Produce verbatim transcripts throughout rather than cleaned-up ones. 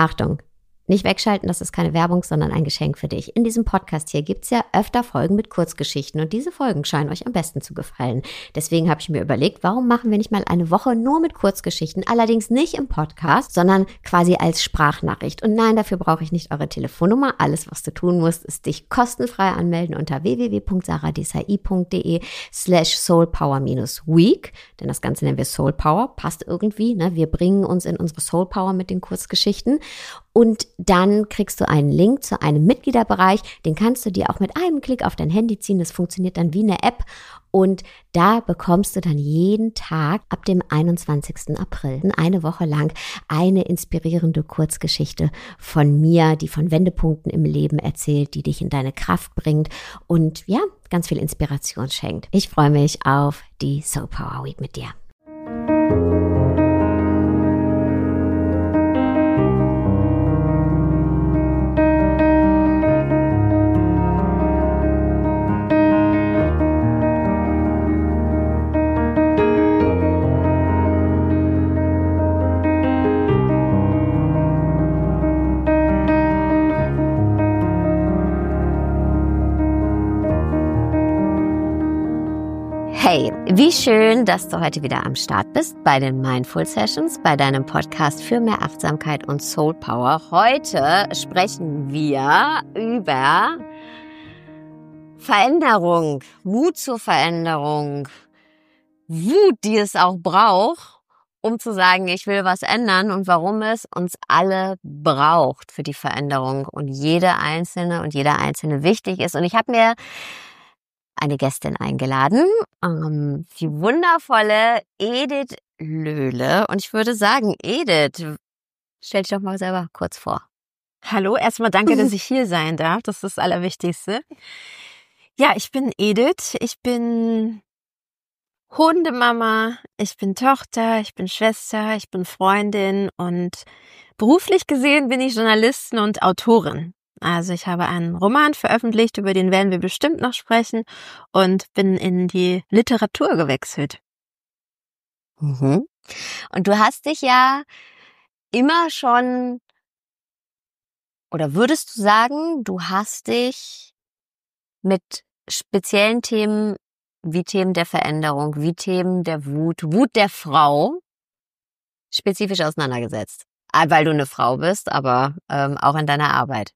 Achtung, nicht wegschalten, das ist keine Werbung, sondern ein Geschenk für dich. In diesem Podcast hier gibt's ja öfter Folgen mit Kurzgeschichten und diese Folgen scheinen euch am besten zu gefallen. Deswegen habe ich mir überlegt, warum machen wir nicht mal eine Woche nur mit Kurzgeschichten, allerdings nicht im Podcast, sondern quasi als Sprachnachricht. Und nein, dafür brauche ich nicht eure Telefonnummer. Alles, was du tun musst, ist dich kostenfrei anmelden unter www.saradesai.de slash soulpower-week, denn das Ganze nennen wir Soulpower, passt irgendwie, ne? Wir bringen uns in unsere Soulpower mit den Kurzgeschichten. Und dann kriegst du einen Link zu einem Mitgliederbereich, den kannst du dir auch mit einem Klick auf dein Handy ziehen, das funktioniert dann wie eine App und da bekommst du dann jeden Tag ab dem einundzwanzigsten April, eine Woche lang, eine inspirierende Kurzgeschichte von mir, die von Wendepunkten im Leben erzählt, die dich in deine Kraft bringt und ja, ganz viel Inspiration schenkt. Ich freue mich auf die Soul Power Week mit dir. Hey, wie schön, dass du heute wieder am Start bist bei den Mindful Sessions, bei deinem Podcast für mehr Achtsamkeit und Soul Power. Heute sprechen wir über Veränderung, Mut zur Veränderung, Wut, die es auch braucht, um zu sagen, ich will was ändern und warum es uns alle braucht für die Veränderung und jede einzelne und jeder einzelne wichtig ist. Und ich habe mir eine Gästin eingeladen, ähm, die wundervolle Edith Löhle. Und ich würde sagen, Edith, stell dich doch mal selber kurz vor. Hallo, erstmal danke, dass ich hier sein darf. Das ist das Allerwichtigste. Ja, ich bin Edith. Ich bin Hundemama, ich bin Tochter, ich bin Schwester, ich bin Freundin und beruflich gesehen bin ich Journalistin und Autorin. Also ich habe einen Roman veröffentlicht, über den werden wir bestimmt noch sprechen und bin in die Literatur gewechselt. Mhm. Und du hast dich ja immer schon, oder würdest du sagen, du hast dich mit speziellen Themen wie Themen der Veränderung, wie Themen der Wut, Wut der Frau spezifisch auseinandergesetzt? Weil du eine Frau bist, aber ähm, auch in deiner Arbeit.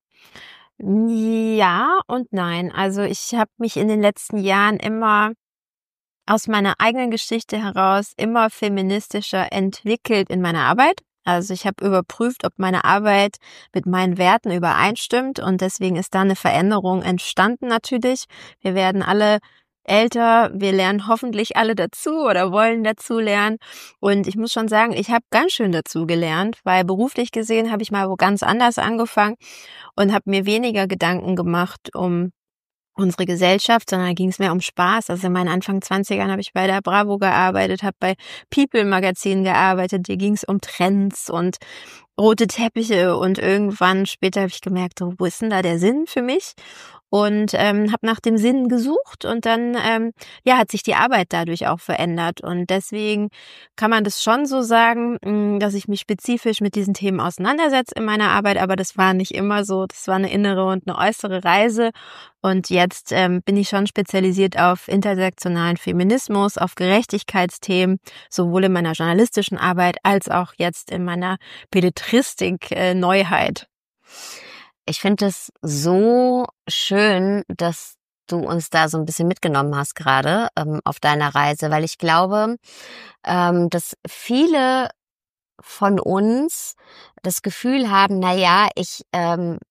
Ja und nein. Also ich habe mich in den letzten Jahren immer aus meiner eigenen Geschichte heraus immer feministischer entwickelt in meiner Arbeit. Also ich habe überprüft, ob meine Arbeit mit meinen Werten übereinstimmt und deswegen ist da eine Veränderung entstanden natürlich. Wir werden alle älter, wir lernen hoffentlich alle dazu oder wollen dazu lernen und ich muss schon sagen, ich habe ganz schön dazu gelernt, weil beruflich gesehen habe ich mal wo ganz anders angefangen und habe mir weniger Gedanken gemacht um unsere Gesellschaft, sondern ging es mehr um Spaß. Also in meinen Anfang zwanzigern habe ich bei der Bravo gearbeitet, habe bei People Magazin gearbeitet, hier ging es um Trends und rote Teppiche und irgendwann später habe ich gemerkt, wo ist denn da der Sinn für mich? Und ähm, habe nach dem Sinn gesucht und dann ähm, ja hat sich die Arbeit dadurch auch verändert und deswegen kann man das schon so sagen, mh, dass ich mich spezifisch mit diesen Themen auseinandersetze in meiner Arbeit, aber das war nicht immer so, das war eine innere und eine äußere Reise und jetzt ähm, bin ich schon spezialisiert auf intersektionalen Feminismus, auf Gerechtigkeitsthemen, sowohl in meiner journalistischen Arbeit als auch jetzt in meiner Belletristik äh, Neuheit. Ich finde es so schön, dass du uns da so ein bisschen mitgenommen hast gerade ähm, auf deiner Reise, weil ich glaube, ähm, dass viele von uns das Gefühl haben, na ja, ich, ähm,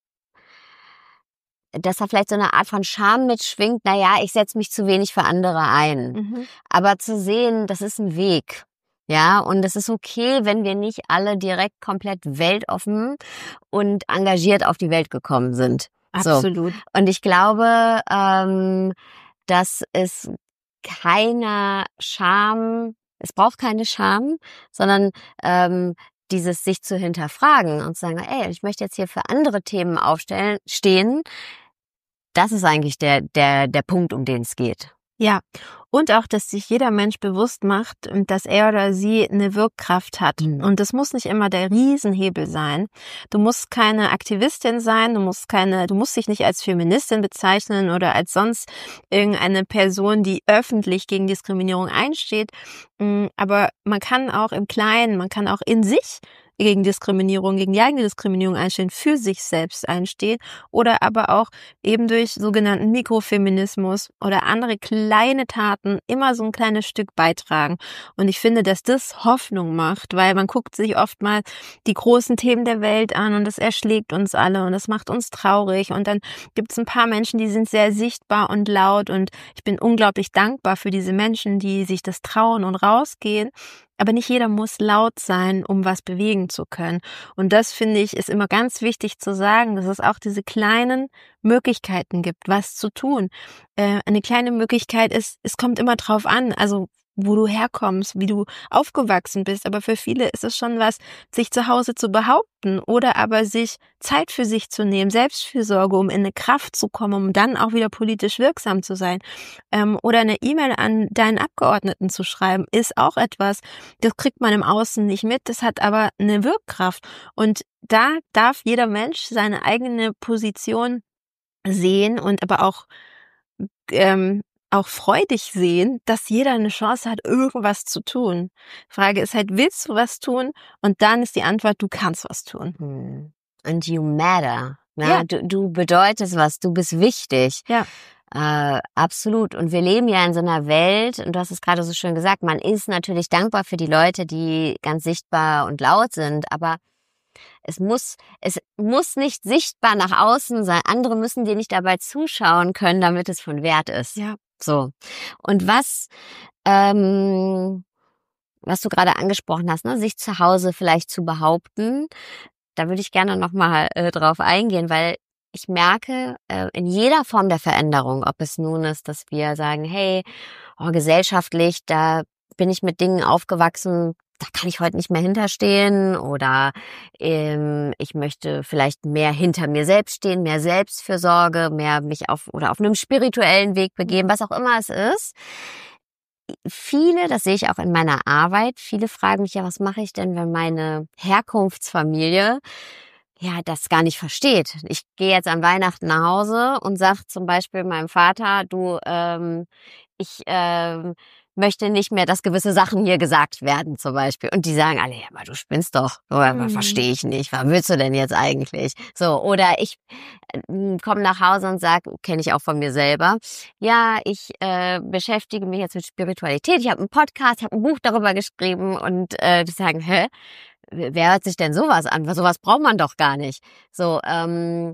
dass da vielleicht so eine Art von Scham mitschwingt, na ja, ich setze mich zu wenig für andere ein. Mhm. Aber zu sehen, das ist ein Weg. Ja, und es ist okay, wenn wir nicht alle direkt komplett weltoffen und engagiert auf die Welt gekommen sind. Absolut. So. Und ich glaube, ähm, dass es keiner Scham, es braucht keine Scham, sondern ähm, dieses sich zu hinterfragen und zu sagen, ey, ich möchte jetzt hier für andere Themen aufstellen, stehen. Das ist eigentlich der der der Punkt, um den es geht. Ja, und auch, dass sich jeder Mensch bewusst macht, dass er oder sie eine Wirkkraft hat. Mhm. Und das muss nicht immer der Riesenhebel sein. Du musst keine Aktivistin sein, du musst keine, du musst dich nicht als Feministin bezeichnen oder als sonst irgendeine Person, die öffentlich gegen Diskriminierung einsteht. Aber man kann auch im Kleinen, man kann auch in sich gegen Diskriminierung, gegen die eigene Diskriminierung einstehen, für sich selbst einstehen oder aber auch eben durch sogenannten Mikrofeminismus oder andere kleine Taten immer so ein kleines Stück beitragen. Und ich finde, dass das Hoffnung macht, weil man guckt sich oft mal die großen Themen der Welt an und das erschlägt uns alle und das macht uns traurig. Und dann gibt es ein paar Menschen, die sind sehr sichtbar und laut und ich bin unglaublich dankbar für diese Menschen, die sich das trauen und rausgehen. Aber nicht jeder muss laut sein, um was bewegen zu können. Und das, finde ich, ist immer ganz wichtig zu sagen, dass es auch diese kleinen Möglichkeiten gibt, was zu tun. Äh, eine kleine Möglichkeit ist, es kommt immer drauf an, also wo du herkommst, wie du aufgewachsen bist. Aber für viele ist es schon was, sich zu Hause zu behaupten oder aber sich Zeit für sich zu nehmen, Selbstfürsorge, um in eine Kraft zu kommen, um dann auch wieder politisch wirksam zu sein. Ähm, oder eine E-Mail an deinen Abgeordneten zu schreiben, ist auch etwas, das kriegt man im Außen nicht mit, das hat aber eine Wirkkraft. Und da darf jeder Mensch seine eigene Position sehen und aber auch ähm, auch freudig sehen, dass jeder eine Chance hat, irgendwas zu tun. Frage ist halt, willst du was tun? Und dann ist die Antwort, du kannst was tun. Hm. And you matter. Ja, Ja. Du, du bedeutest was, du bist wichtig. Ja. Äh, absolut. Und wir leben ja in so einer Welt, und du hast es gerade so schön gesagt, man ist natürlich dankbar für die Leute, die ganz sichtbar und laut sind, aber es muss, es muss nicht sichtbar nach außen sein. Andere müssen dir nicht dabei zuschauen können, damit es von Wert ist. Ja. So. Und was, ähm, was du gerade angesprochen hast, ne, sich zu Hause vielleicht zu behaupten, da würde ich gerne nochmal äh, drauf eingehen, weil ich merke, äh, in jeder Form der Veränderung, ob es nun ist, dass wir sagen, hey, oh, gesellschaftlich, da bin ich mit Dingen aufgewachsen, da kann ich heute nicht mehr hinterstehen oder ähm, ich möchte vielleicht mehr hinter mir selbst stehen, mehr Selbstfürsorge, mehr mich auf oder auf einem spirituellen Weg begeben, was auch immer es ist. Viele, das sehe ich auch in meiner Arbeit, viele fragen mich ja, was mache ich denn, wenn meine Herkunftsfamilie ja das gar nicht versteht. Ich gehe jetzt an Weihnachten nach Hause und sage zum Beispiel meinem Vater, du, ähm, ich ähm, möchte nicht mehr, dass gewisse Sachen hier gesagt werden zum Beispiel. Und die sagen alle, ja, aber du spinnst doch. Oder Mhm. verstehe ich nicht. Was willst du denn jetzt eigentlich? So, oder ich äh, komme nach Hause und sage, kenne ich auch von mir selber, ja, ich äh, beschäftige mich jetzt mit Spiritualität. Ich habe einen Podcast, ich habe ein Buch darüber geschrieben und äh, die sagen, hä? Wer hört sich denn sowas an? Sowas braucht man doch gar nicht. So, ähm,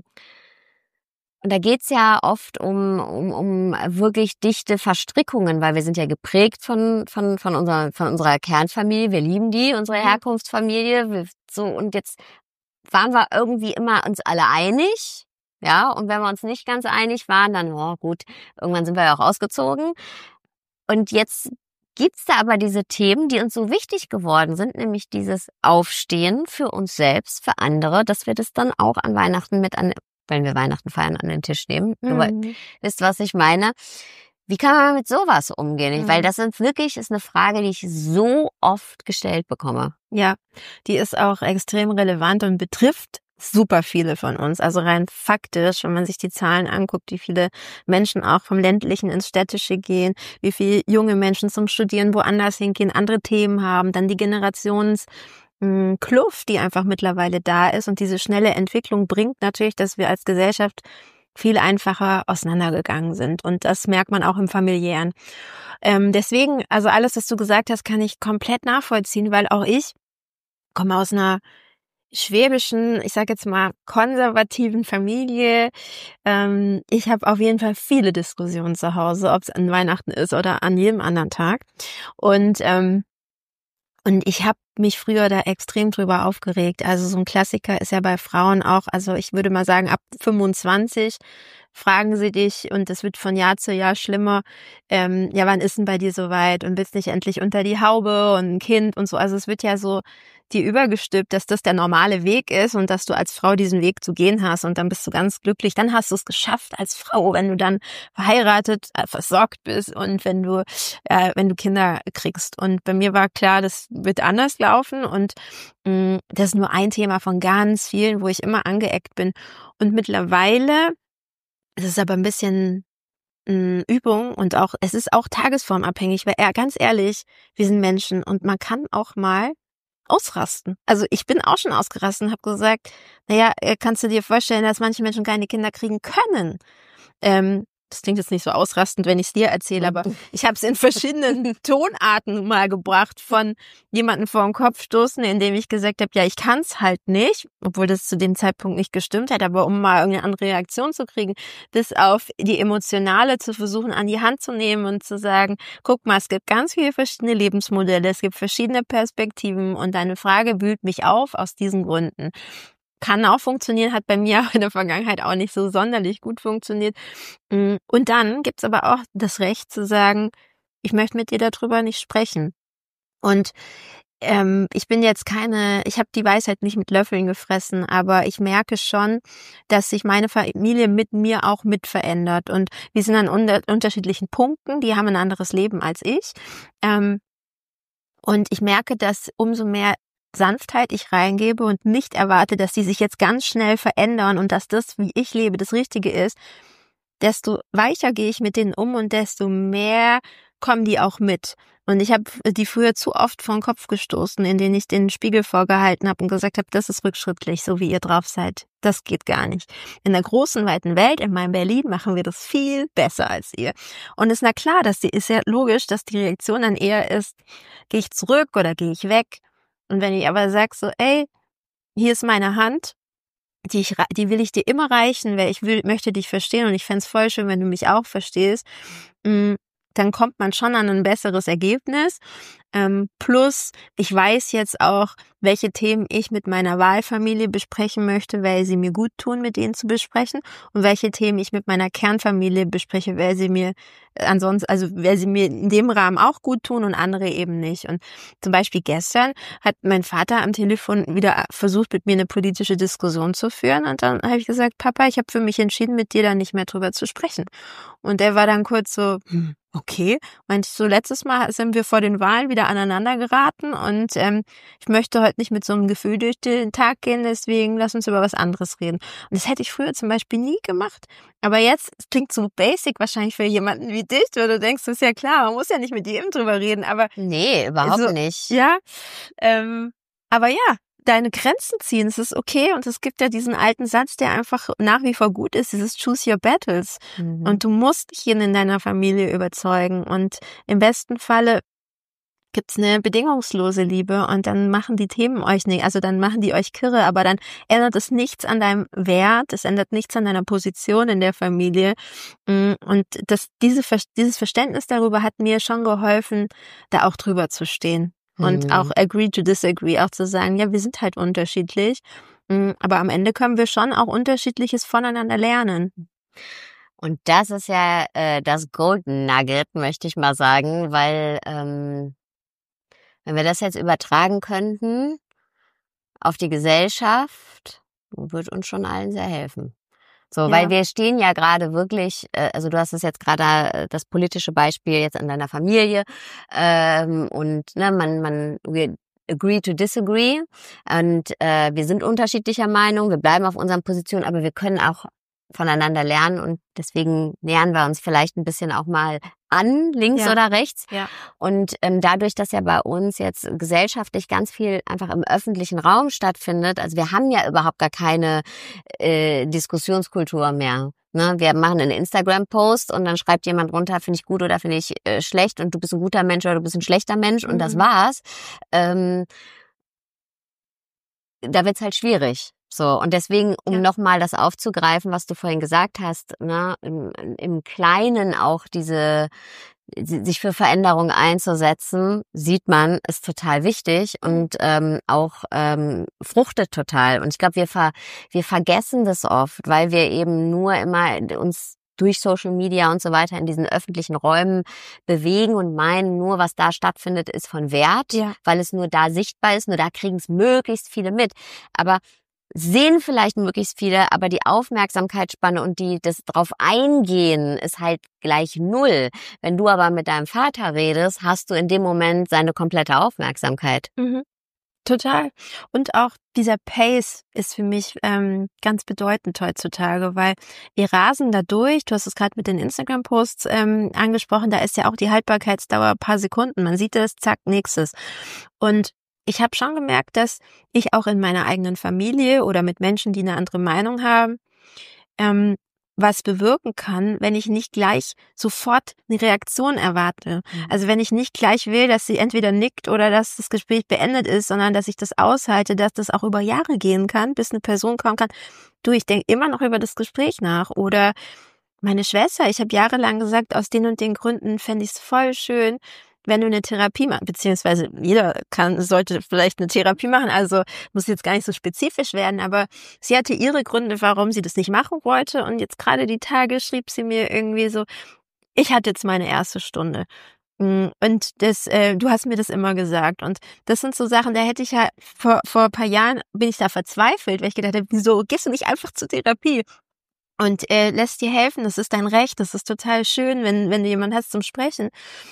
und da geht's ja oft um, um, um wirklich dichte Verstrickungen, weil wir sind ja geprägt von, von, von unserer, von unserer Kernfamilie. Wir lieben die, unsere Herkunftsfamilie. Wir, so, und jetzt waren wir irgendwie immer uns alle einig. Ja, und wenn wir uns nicht ganz einig waren, dann, oh gut, irgendwann sind wir ja auch ausgezogen. Und jetzt gibt's da aber diese Themen, die uns so wichtig geworden sind, nämlich dieses Aufstehen für uns selbst, für andere, dass wir das dann auch an Weihnachten mit an, wenn wir Weihnachten feiern, an den Tisch nehmen. Mhm. Du wisst, was ich meine? Wie kann man mit sowas umgehen? Mhm. Weil das ist wirklich ist eine Frage, die ich so oft gestellt bekomme. Ja, die ist auch extrem relevant und betrifft super viele von uns. Also rein faktisch, wenn man sich die Zahlen anguckt, wie viele Menschen auch vom ländlichen ins städtische gehen, wie viele junge Menschen zum Studieren woanders hingehen, andere Themen haben, dann die Generationskluft, die einfach mittlerweile da ist. Und diese schnelle Entwicklung bringt natürlich, dass wir als Gesellschaft viel einfacher auseinandergegangen sind. Und das merkt man auch im Familiären. Ähm, deswegen, also alles, was du gesagt hast, kann ich komplett nachvollziehen, weil auch ich komme aus einer schwäbischen, ich sage jetzt mal konservativen Familie. Ähm, ich habe auf jeden Fall viele Diskussionen zu Hause, ob es an Weihnachten ist oder an jedem anderen Tag. Und ähm, und ich habe mich früher da extrem drüber aufgeregt. Also so ein Klassiker ist ja bei Frauen auch, also ich würde mal sagen, ab fünfundzwanzig fragen sie dich, und das wird von Jahr zu Jahr schlimmer, ähm, ja, wann ist denn bei dir soweit und willst nicht endlich unter die Haube und ein Kind und so. Also es wird ja so dir übergestülpt, dass das der normale Weg ist und dass du als Frau diesen Weg zu gehen hast und dann bist du ganz glücklich. Dann hast du es geschafft als Frau, wenn du dann verheiratet, äh, versorgt bist und wenn du äh, wenn du Kinder kriegst. Und bei mir war klar, das wird anders laufen und mh, das ist nur ein Thema von ganz vielen, wo ich immer angeeckt bin. Und mittlerweile ist es aber ein bisschen Übung und auch, es ist auch tagesformabhängig, weil ja, ganz ehrlich, wir sind Menschen und man kann auch mal ausrasten. Also ich bin auch schon ausgerastet und habe gesagt, naja, kannst du dir vorstellen, dass manche Menschen keine Kinder kriegen können? Ähm, das klingt jetzt nicht so ausrastend, wenn ich es dir erzähle, aber ich habe es in verschiedenen Tonarten mal gebracht, von jemanden vor den Kopf stoßen, indem ich gesagt habe, ja, ich kann es halt nicht, obwohl das zu dem Zeitpunkt nicht gestimmt hat, aber um mal irgendeine andere Reaktion zu kriegen, bis auf die emotionale zu versuchen, an die Hand zu nehmen und zu sagen, guck mal, es gibt ganz viele verschiedene Lebensmodelle, es gibt verschiedene Perspektiven und deine Frage wühlt mich auf aus diesen Gründen. Kann auch funktionieren, hat bei mir in der Vergangenheit auch nicht so sonderlich gut funktioniert. Und dann gibt's aber auch das Recht zu sagen, ich möchte mit dir darüber nicht sprechen. Und ähm, ich bin jetzt keine, ich habe die Weisheit nicht mit Löffeln gefressen, aber ich merke schon, dass sich meine Familie mit mir auch mit verändert. Und wir sind an unter- unterschiedlichen Punkten, die haben ein anderes Leben als ich. Ähm, und ich merke, dass umso mehr Sanftheit ich reingebe und nicht erwarte, dass die sich jetzt ganz schnell verändern und dass das, wie ich lebe, das Richtige ist, desto weicher gehe ich mit denen um und desto mehr kommen die auch mit. Und ich habe die früher zu oft vor den Kopf gestoßen, in denen ich den Spiegel vorgehalten habe und gesagt habe, das ist rückschrittlich, so wie ihr drauf seid. Das geht gar nicht. In der großen, weiten Welt, in meinem Berlin, machen wir das viel besser als ihr. Und es ist na klar, dass die, ist ja logisch, dass die Reaktion dann eher ist, gehe ich zurück oder gehe ich weg? Und wenn ich aber sage so, ey, hier ist meine Hand, die ich, die will ich dir immer reichen, weil ich will, möchte dich verstehen und ich fänd's voll schön, wenn du mich auch verstehst, dann kommt man schon an ein besseres Ergebnis. Ähm, plus, ich weiß jetzt auch, welche Themen ich mit meiner Wahlfamilie besprechen möchte, weil sie mir gut tun, mit denen zu besprechen, und welche Themen ich mit meiner Kernfamilie bespreche, weil sie mir ansonsten, also weil sie mir in dem Rahmen auch gut tun und andere eben nicht. Und zum Beispiel gestern hat mein Vater am Telefon wieder versucht, mit mir eine politische Diskussion zu führen, und dann habe ich gesagt, Papa, ich habe für mich entschieden, mit dir da nicht mehr drüber zu sprechen. Und er war dann kurz so, hm, okay, meinte ich so, letztes Mal sind wir vor den Wahlen wieder aneinander geraten und ähm, ich möchte heute nicht mit so einem Gefühl durch den Tag gehen, deswegen lass uns über was anderes reden. Und das hätte ich früher zum Beispiel nie gemacht. Aber jetzt, es klingt so basic wahrscheinlich für jemanden wie dich, weil du denkst, das ist ja klar, man muss ja nicht mit jedem drüber reden, aber... Nee, überhaupt so, nicht. Ja, ähm, aber ja, deine Grenzen ziehen, es ist okay, und es gibt ja diesen alten Satz, der einfach nach wie vor gut ist, dieses Choose your battles. Mhm. Und du musst dich in deiner Familie überzeugen, und im besten Falle gibt's eine bedingungslose Liebe, und dann machen die Themen euch nicht, also dann machen die euch kirre, aber dann ändert es nichts an deinem Wert, es ändert nichts an deiner Position in der Familie, und das, diese, dieses Verständnis darüber hat mir schon geholfen, da auch drüber zu stehen. Und hm. auch agree to disagree, auch zu sagen, ja, wir sind halt unterschiedlich, aber am Ende können wir schon auch Unterschiedliches voneinander lernen. Und das ist ja äh, das Golden Nugget, möchte ich mal sagen, weil ähm, wenn wir das jetzt übertragen könnten auf die Gesellschaft, wird uns schon allen sehr helfen. So, ja. Weil wir stehen ja gerade wirklich, also du hast es jetzt gerade das politische Beispiel jetzt in deiner Familie, ähm, und ne, man, man, we agree to disagree, und äh, wir sind unterschiedlicher Meinung, wir bleiben auf unseren Positionen, aber wir können auch voneinander lernen, und deswegen nähern wir uns vielleicht ein bisschen auch mal an, links ja. oder rechts. Ja. Und ähm, dadurch, dass ja bei uns jetzt gesellschaftlich ganz viel einfach im öffentlichen Raum stattfindet, also wir haben ja überhaupt gar keine äh, Diskussionskultur mehr. Ne? Wir machen einen Instagram-Post und dann schreibt jemand runter, finde ich gut oder finde ich äh, schlecht, und du bist ein guter Mensch oder du bist ein schlechter Mensch, mhm. und das war's. Ähm, da wird's halt schwierig. So, und deswegen, um ja. nochmal das aufzugreifen, was du vorhin gesagt hast, ne, im, im Kleinen auch diese, sich für Veränderung einzusetzen, sieht man, ist total wichtig und ähm, auch ähm, fruchtet total. Und ich glaube, wir ver, wir vergessen das oft, weil wir eben nur immer uns durch Social Media und so weiter in diesen öffentlichen Räumen bewegen und meinen, nur was da stattfindet, ist von Wert, Ja. weil es nur da sichtbar ist, nur da kriegen es möglichst viele mit. Aber sehen vielleicht möglichst viele, aber die Aufmerksamkeitsspanne und die das drauf eingehen ist halt gleich null. Wenn du aber mit deinem Vater redest, hast du in dem Moment seine komplette Aufmerksamkeit. Mhm. Total. Und auch dieser Pace ist für mich ähm, ganz bedeutend heutzutage, weil wir rasen da durch. Du hast es gerade mit den Instagram-Posts ähm, angesprochen. Da ist ja auch die Haltbarkeitsdauer ein paar Sekunden. Man sieht das, zack, nächstes. Und ich habe schon gemerkt, dass ich auch in meiner eigenen Familie oder mit Menschen, die eine andere Meinung haben, ähm, was bewirken kann, wenn ich nicht gleich sofort eine Reaktion erwarte. Mhm. Also wenn ich nicht gleich will, dass sie entweder nickt oder dass das Gespräch beendet ist, sondern dass ich das aushalte, dass das auch über Jahre gehen kann, bis eine Person kommen kann, du, ich denke immer noch über das Gespräch nach. Oder meine Schwester, ich habe jahrelang gesagt, aus den und den Gründen fände ich es voll schön, wenn du eine Therapie machst, beziehungsweise jeder kann, sollte vielleicht eine Therapie machen, also muss jetzt gar nicht so spezifisch werden, aber sie hatte ihre Gründe, warum sie das nicht machen wollte, und jetzt gerade die Tage schrieb sie mir irgendwie so, ich hatte jetzt meine erste Stunde. Und das, äh, du hast mir das immer gesagt, und das sind so Sachen, da hätte ich ja vor, vor ein paar Jahren bin ich da verzweifelt, weil ich gedacht habe, wieso gehst du nicht einfach zur Therapie? Und äh, lässt dir helfen, das ist dein Recht, das ist total schön, wenn wenn du jemanden hast zum Sprechen.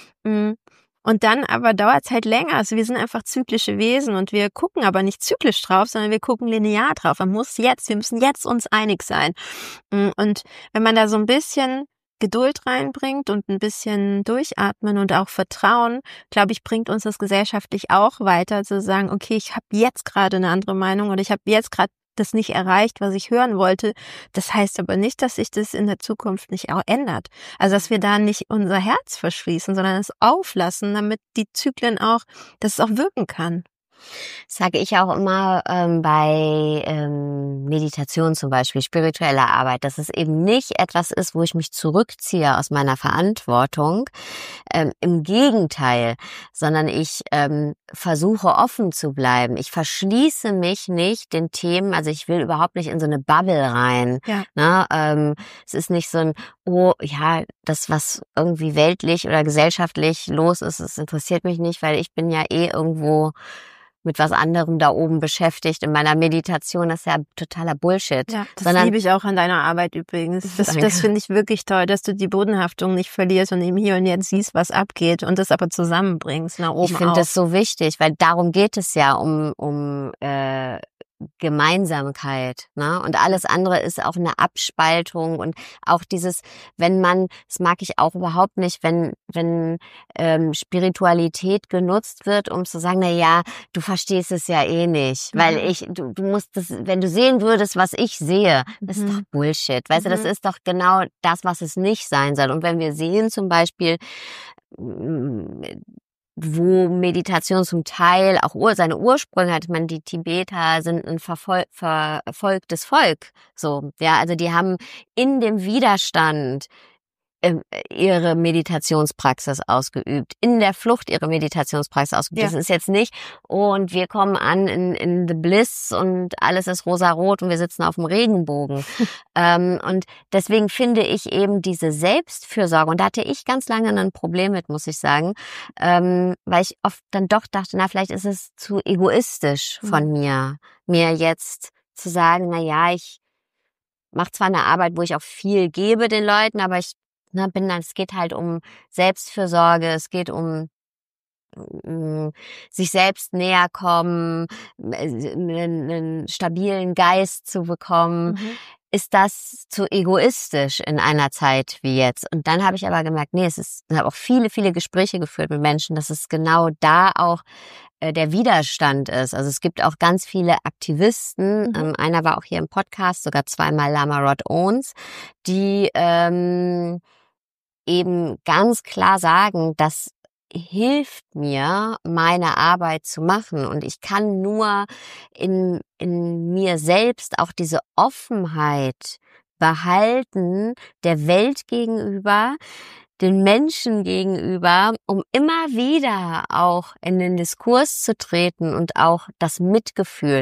Und dann aber dauert es halt länger. Also wir sind einfach zyklische Wesen und wir gucken aber nicht zyklisch drauf, sondern wir gucken linear drauf. Man muss jetzt, wir müssen jetzt uns einig sein. Und wenn man da so ein bisschen Geduld reinbringt und ein bisschen durchatmen und auch Vertrauen, glaube ich, bringt uns das gesellschaftlich auch weiter, zu sagen, okay, ich habe jetzt gerade eine andere Meinung oder ich habe jetzt gerade das nicht erreicht, was ich hören wollte. Das heißt aber nicht, dass sich das in der Zukunft nicht auch ändert. Also, dass wir da nicht unser Herz verschließen, sondern es auflassen, damit die Zyklen auch, dass es auch wirken kann. Sage ich auch immer ähm, bei ähm, Meditation zum Beispiel, spiritueller Arbeit, dass es eben nicht etwas ist, wo ich mich zurückziehe aus meiner Verantwortung. Ähm, im Gegenteil, sondern ich ähm, versuche offen zu bleiben. Ich verschließe mich nicht den Themen, also ich will überhaupt nicht in so eine Bubble rein. Ja. Ne? Ähm, es ist nicht so ein, oh ja, das, was irgendwie weltlich oder gesellschaftlich los ist, es interessiert mich nicht, weil ich bin ja eh irgendwo mit was anderem da oben beschäftigt in meiner Meditation. Das ist ja totaler Bullshit. Ja, das Sondern, liebe ich auch an deiner Arbeit übrigens. Das, das finde ich wirklich toll, dass du die Bodenhaftung nicht verlierst und eben hier und jetzt siehst, was abgeht und das aber zusammenbringst nach oben. Ich finde das so wichtig, weil darum geht es ja, um um äh, Gemeinsamkeit, ne? Und alles andere ist auch eine Abspaltung und auch dieses, wenn man, das mag ich auch überhaupt nicht, wenn wenn ähm, Spiritualität genutzt wird, um zu sagen, na ja, du verstehst es ja eh nicht, mhm. weil ich, du, du musst das, wenn du sehen würdest, was ich sehe, das mhm. ist doch Bullshit, weißt mhm. du, das ist doch genau das, was es nicht sein soll. Und wenn wir sehen zum Beispiel, wo Meditation zum Teil auch ur, seine Ursprünge hat. Ich meine, die Tibeter sind ein verfol- verfolgtes Volk. So, ja, also die haben in dem Widerstand äh, ihre Meditationspraxis ausgeübt, in der Flucht ihre Meditationspraxis ausgeübt. Ja. Das ist jetzt nicht, und wir kommen an in, in the Bliss und alles ist rosarot und wir sitzen auf dem Regenbogen. ähm, und deswegen finde ich eben diese Selbstfürsorge, und da hatte ich ganz lange ein Problem mit, muss ich sagen, ähm, weil ich oft dann doch dachte, na, vielleicht ist es zu egoistisch von mhm. mir, mir jetzt zu sagen, na ja, ich mache zwar eine Arbeit, wo ich auch viel gebe den Leuten, aber ich Ne, bin dann, es geht halt um Selbstfürsorge, es geht um um sich selbst näher kommen, einen, einen stabilen Geist zu bekommen. Mhm. Ist das zu egoistisch in einer Zeit wie jetzt? Und dann habe ich aber gemerkt, nee, es ist, ich habe auch viele, viele Gespräche geführt mit Menschen, dass es genau da auch äh, der Widerstand ist. Also es gibt auch ganz viele Aktivisten, mhm. ähm, einer war auch hier im Podcast, sogar zweimal Lama Rod Owens, die ähm, eben ganz klar sagen, das hilft mir, meine Arbeit zu machen. Und ich kann nur in, in mir selbst auch diese Offenheit behalten, der Welt gegenüber, den Menschen gegenüber, um immer wieder auch in den Diskurs zu treten und auch das Mitgefühl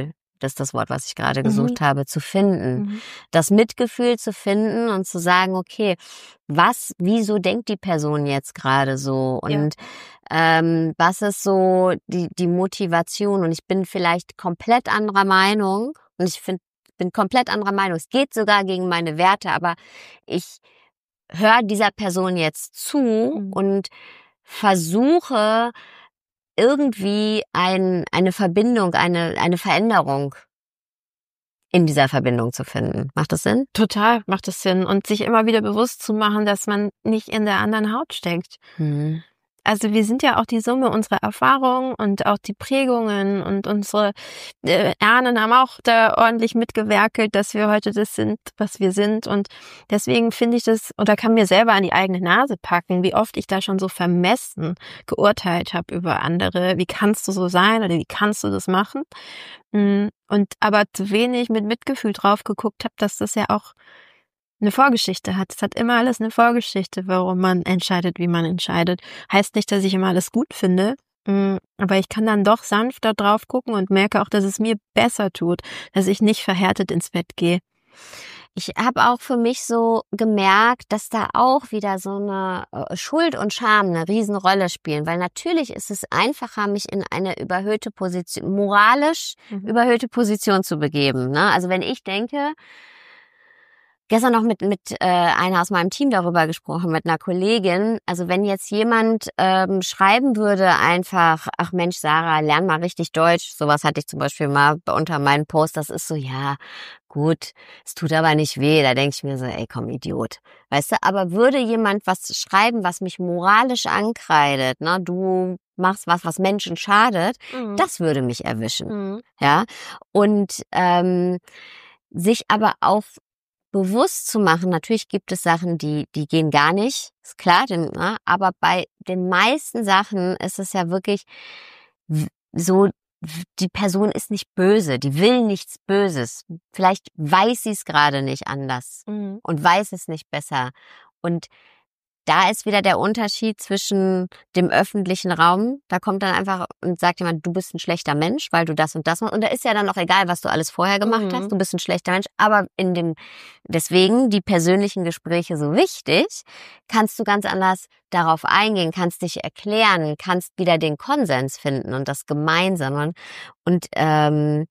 das ist das Wort, was ich gerade Mhm. gesucht habe, zu finden. Mhm. Das Mitgefühl zu finden und zu sagen, okay, was, wieso denkt die Person jetzt gerade so? Und ähm, was ist so die, die Motivation? Und ich bin vielleicht komplett anderer Meinung und ich find, bin komplett anderer Meinung. Es geht sogar gegen meine Werte, aber ich höre dieser Person jetzt zu Mhm. und versuche irgendwie ein, eine Verbindung, eine, eine Veränderung in dieser Verbindung zu finden. Macht das Sinn? Total macht es Sinn. Und sich immer wieder bewusst zu machen, dass man nicht in der anderen Haut steckt. Hm. Also wir sind ja auch die Summe unserer Erfahrungen und auch die Prägungen und unsere äh, Ahnen haben auch da ordentlich mitgewerkelt, dass wir heute das sind, was wir sind. Und deswegen finde ich das, oder kann mir selber an die eigene Nase packen, wie oft ich da schon so vermessen geurteilt habe über andere. Wie kannst du so sein oder wie kannst du das machen? Und aber zu wenig mit Mitgefühl drauf geguckt habe, dass das ja auch eine Vorgeschichte hat. Es hat immer alles eine Vorgeschichte, warum man entscheidet, wie man entscheidet. Heißt nicht, dass ich immer alles gut finde, aber ich kann dann doch sanfter drauf gucken und merke auch, dass es mir besser tut, dass ich nicht verhärtet ins Bett gehe. Ich habe auch für mich so gemerkt, dass da auch wieder so eine Schuld und Scham eine Riesenrolle spielen, weil natürlich ist es einfacher, mich in eine überhöhte Position, moralisch mhm. überhöhte Position zu begeben. Ne? Also wenn ich denke, gestern noch mit mit äh, einer aus meinem Team darüber gesprochen, mit einer Kollegin. Also wenn jetzt jemand ähm, schreiben würde einfach, ach Mensch, Sarah, lern mal richtig Deutsch. Sowas hatte ich zum Beispiel mal unter meinen Post. Das ist so, ja, gut, es tut aber nicht weh. Da denke ich mir so, ey, komm, Idiot. Weißt du, aber würde jemand was schreiben, was mich moralisch ankreidet, ne, du machst was, was Menschen schadet, mhm. das würde mich erwischen. Mhm. Ja, und ähm, sich aber auch bewusst zu machen, natürlich gibt es Sachen, die die gehen gar nicht, ist klar, denn, ne, aber bei den meisten Sachen ist es ja wirklich so, die Person ist nicht böse, die will nichts Böses. Vielleicht weiß sie es gerade nicht anders mhm. und weiß es nicht besser. Und da ist wieder der Unterschied zwischen dem öffentlichen Raum. Da kommt dann einfach und sagt jemand, du bist ein schlechter Mensch, weil du das und das machst. Und da ist ja dann auch egal, was du alles vorher gemacht mhm. hast. Du bist ein schlechter Mensch. Aber in dem, deswegen die persönlichen Gespräche so wichtig, kannst du ganz anders darauf eingehen, kannst dich erklären, kannst wieder den Konsens finden und das Gemeinsame. Und ähm,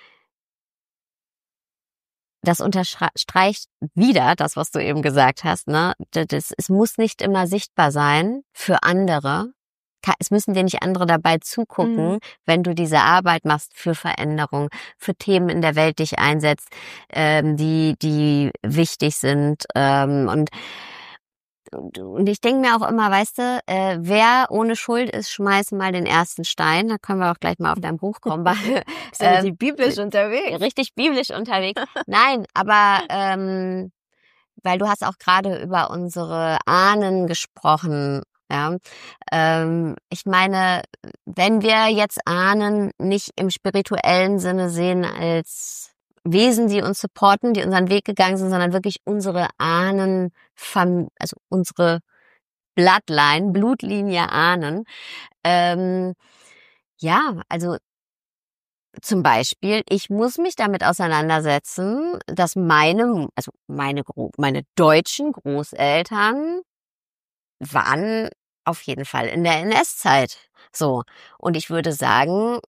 das unterstreicht wieder das, was du eben gesagt hast, ne? Das, es muss nicht immer sichtbar sein für andere. Es müssen dir nicht andere dabei zugucken, mhm. wenn du diese Arbeit machst für Veränderung, für Themen in der Welt dich einsetzt, ähm, die die wichtig sind. Ähm, und Und ich denke mir auch immer, weißt du, äh, wer ohne Schuld ist, schmeiß mal den ersten Stein. Da können wir auch gleich mal auf dein Buch kommen. Weil, äh, Sie biblisch unterwegs? Richtig biblisch unterwegs. Nein, aber ähm, weil du hast auch gerade über unsere Ahnen gesprochen. Ja, ähm, ich meine, wenn wir jetzt Ahnen nicht im spirituellen Sinne sehen als Wesen, die uns supporten, die unseren Weg gegangen sind, sondern wirklich unsere Ahnen, also unsere Bloodline, Blutlinie Ahnen. Ähm, ja, also zum Beispiel, ich muss mich damit auseinandersetzen, dass meine, also meine, meine deutschen Großeltern waren auf jeden Fall in der N S-Zeit. So. Und ich würde sagen,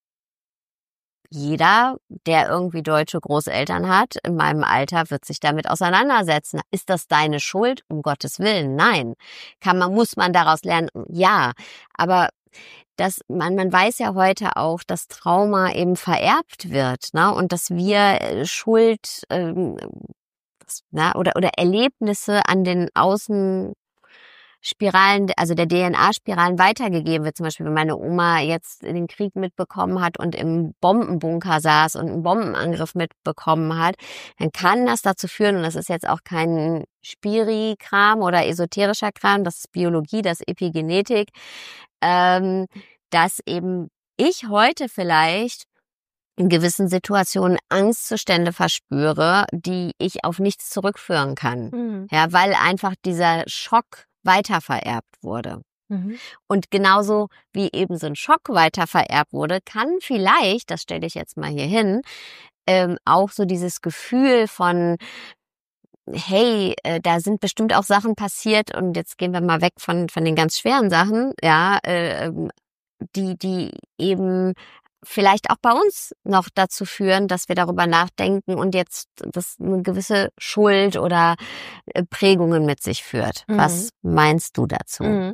jeder, der irgendwie deutsche Großeltern hat, in meinem Alter, wird sich damit auseinandersetzen. Ist das deine Schuld? Um Gottes Willen, nein. Kann man, muss man daraus lernen? Ja. Aber das, man, man weiß ja heute auch, dass Trauma eben vererbt wird, ne? Und dass wir Schuld, ähm, das, na, oder, oder Erlebnisse an den Außen Spiralen, also der D N A-Spiralen weitergegeben wird. Zum Beispiel, wenn meine Oma jetzt den Krieg mitbekommen hat und im Bombenbunker saß und einen Bombenangriff mitbekommen hat, dann kann das dazu führen, und das ist jetzt auch kein Spiri-Kram oder esoterischer Kram, das ist Biologie, das ist Epigenetik, ähm, dass eben ich heute vielleicht in gewissen Situationen Angstzustände verspüre, die ich auf nichts zurückführen kann. Mhm. Ja, weil einfach dieser Schock weitervererbt wurde. Mhm. Und genauso wie eben so ein Schock weitervererbt wurde, kann vielleicht, das stelle ich jetzt mal hier hin, ähm, auch so dieses Gefühl von, hey, äh, da sind bestimmt auch Sachen passiert und jetzt gehen wir mal weg von von den ganz schweren Sachen, ja, äh, die die eben vielleicht auch bei uns noch dazu führen, dass wir darüber nachdenken und jetzt das eine gewisse Schuld oder äh, Prägungen mit sich führt. Mhm. Was meinst du dazu? Mhm.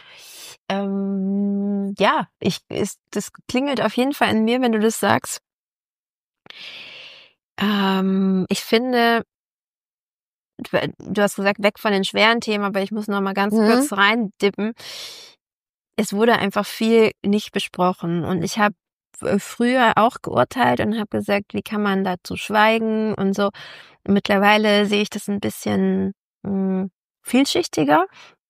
Ähm, ja, ich ist, das klingelt auf jeden Fall in mir, wenn du das sagst. Ähm, ich finde, du hast gesagt, weg von den schweren Themen, aber ich muss noch mal ganz Mhm. kurz reindippen. Es wurde einfach viel nicht besprochen und ich habe früher auch geurteilt und habe gesagt, wie kann man dazu schweigen und so. Mittlerweile sehe ich das ein bisschen mh, vielschichtiger.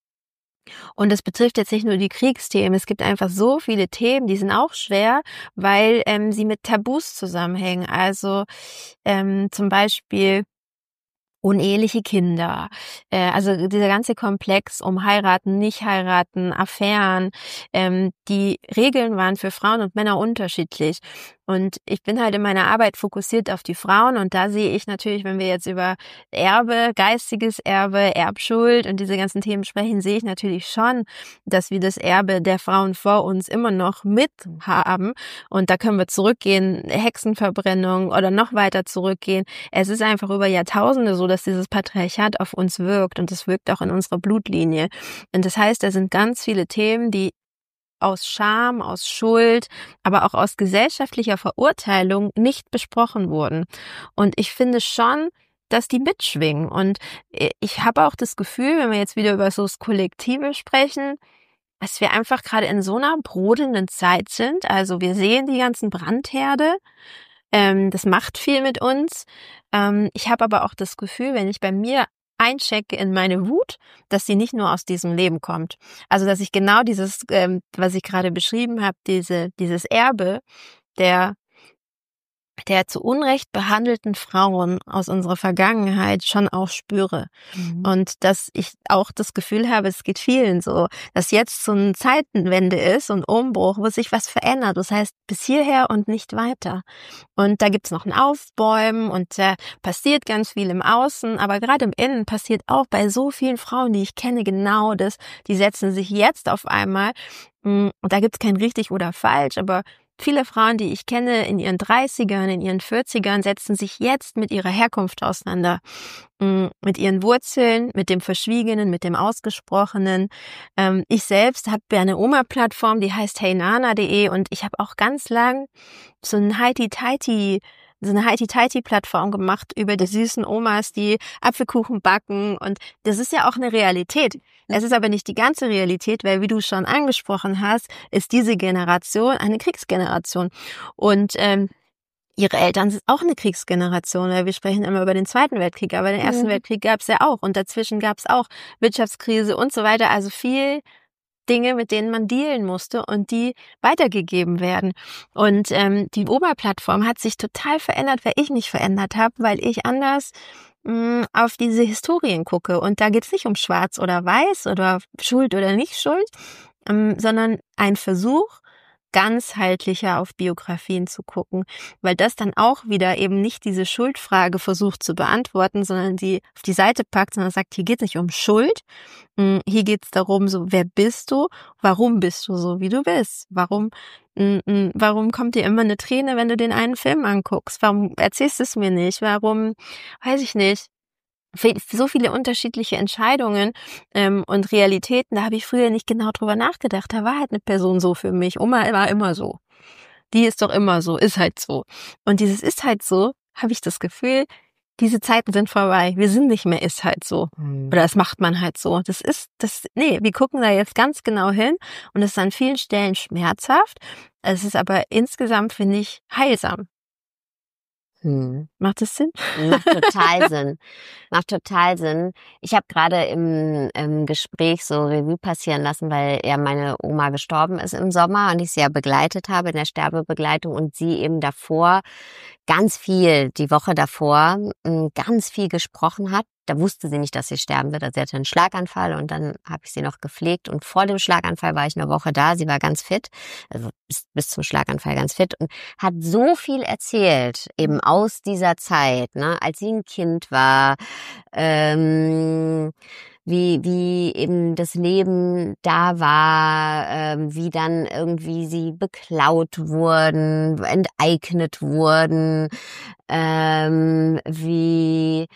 Und es betrifft jetzt nicht nur die Kriegsthemen. Es gibt einfach so viele Themen, die sind auch schwer, weil ähm, sie mit Tabus zusammenhängen. Also ähm, zum Beispiel uneheliche Kinder, äh, also dieser ganze Komplex um heiraten, nicht heiraten, Affären, ähm, die Regeln waren für Frauen und Männer unterschiedlich. Und ich bin halt in meiner Arbeit fokussiert auf die Frauen und da sehe ich natürlich, wenn wir jetzt über Erbe, geistiges Erbe, Erbschuld und diese ganzen Themen sprechen, sehe ich natürlich schon, dass wir das Erbe der Frauen vor uns immer noch mit haben. Und da können wir zurückgehen, Hexenverbrennung oder noch weiter zurückgehen. Es ist einfach über Jahrtausende so, dass dieses Patriarchat auf uns wirkt und es wirkt auch in unserer Blutlinie. Und das heißt, da sind ganz viele Themen, die aus Scham, aus Schuld, aber auch aus gesellschaftlicher Verurteilung nicht besprochen wurden. Und ich finde schon, dass die mitschwingen. Und ich habe auch das Gefühl, wenn wir jetzt wieder über so das Kollektive sprechen, dass wir einfach gerade in so einer brodelnden Zeit sind. Also wir sehen die ganzen Brandherde. Ähm, das macht viel mit uns. Ähm, ich habe aber auch das Gefühl, wenn ich bei mir einchecke in meine Wut, dass sie nicht nur aus diesem Leben kommt. Also dass ich genau dieses, ähm, was ich gerade beschrieben habe, diese dieses Erbe der der zu Unrecht behandelten Frauen aus unserer Vergangenheit schon auch spüre. Mhm. Und dass ich auch das Gefühl habe, es geht vielen so, dass jetzt so eine Zeitenwende ist und Umbruch, wo sich was verändert. Das heißt, bis hierher und nicht weiter. Und da gibt's noch ein Aufbäumen und da passiert ganz viel im Außen, aber gerade im Innen passiert auch bei so vielen Frauen, die ich kenne, genau das. Die setzen sich jetzt auf einmal, und da gibt's kein richtig oder falsch, aber viele Frauen, die ich kenne, in ihren dreißigern, in ihren vierzigern, setzen sich jetzt mit ihrer Herkunft auseinander, mit ihren Wurzeln, mit dem Verschwiegenen, mit dem Ausgesprochenen. Ich selbst habe ja eine Oma-Plattform, die heißt hey nana punkt de und ich habe auch ganz lang so ein Heiti-Teiti so eine Heiti-Teiti-Plattform gemacht über die süßen Omas, die Apfelkuchen backen und das ist ja auch eine Realität. Es ist aber nicht die ganze Realität, weil wie du schon angesprochen hast, ist diese Generation eine Kriegsgeneration und ähm, ihre Eltern sind auch eine Kriegsgeneration, weil wir sprechen immer über den Zweiten Weltkrieg, aber den Ersten mhm. Weltkrieg gab es ja auch und dazwischen gab es auch Wirtschaftskrise und so weiter, also viel Dinge, mit denen man dealen musste und die weitergegeben werden. Und ähm, die Oma-Plattform hat sich total verändert, weil ich mich verändert habe, weil ich anders mh, auf diese Historien gucke. Und da geht es nicht um Schwarz oder Weiß oder Schuld oder nicht Schuld, ähm, sondern ein Versuch, ganzheitlicher auf Biografien zu gucken, weil das dann auch wieder eben nicht diese Schuldfrage versucht zu beantworten, sondern die auf die Seite packt, sondern sagt, hier geht es nicht um Schuld, hier geht es darum, so wer bist du, warum bist du so, wie du bist, warum warum kommt dir immer eine Träne, wenn du den einen Film anguckst, warum erzählst du es mir nicht, warum, weiß ich nicht, so viele unterschiedliche Entscheidungen ähm, und Realitäten, da habe ich früher nicht genau drüber nachgedacht. Da war halt eine Person so für mich. Oma war immer so. Die ist doch immer so, ist halt so. Und dieses ist halt so, habe ich das Gefühl, diese Zeiten sind vorbei. Wir sind nicht mehr ist halt so. Mhm. Oder das macht man halt so. Das ist, das, nee, wir gucken da jetzt ganz genau hin und es ist an vielen Stellen schmerzhaft. Es ist aber insgesamt, finde ich, heilsam. Hm. Macht das Sinn? Macht total Sinn. Macht total Sinn. Ich habe gerade im, im Gespräch so Revue passieren lassen, weil ja meine Oma gestorben ist im Sommer und ich sie ja begleitet habe in der Sterbebegleitung und sie eben davor ganz viel, die Woche davor, ganz viel gesprochen hat da wusste sie nicht, dass sie sterben wird. Also sie hatte einen Schlaganfall und dann habe ich sie noch gepflegt. Und vor dem Schlaganfall war ich eine Woche da. Sie war ganz fit, also bis, bis zum Schlaganfall ganz fit und hat so viel erzählt, eben aus dieser Zeit, ne, als sie ein Kind war, ähm, wie wie eben das Leben da war, ähm, wie dann irgendwie sie beklaut wurden, enteignet wurden, ähm, wie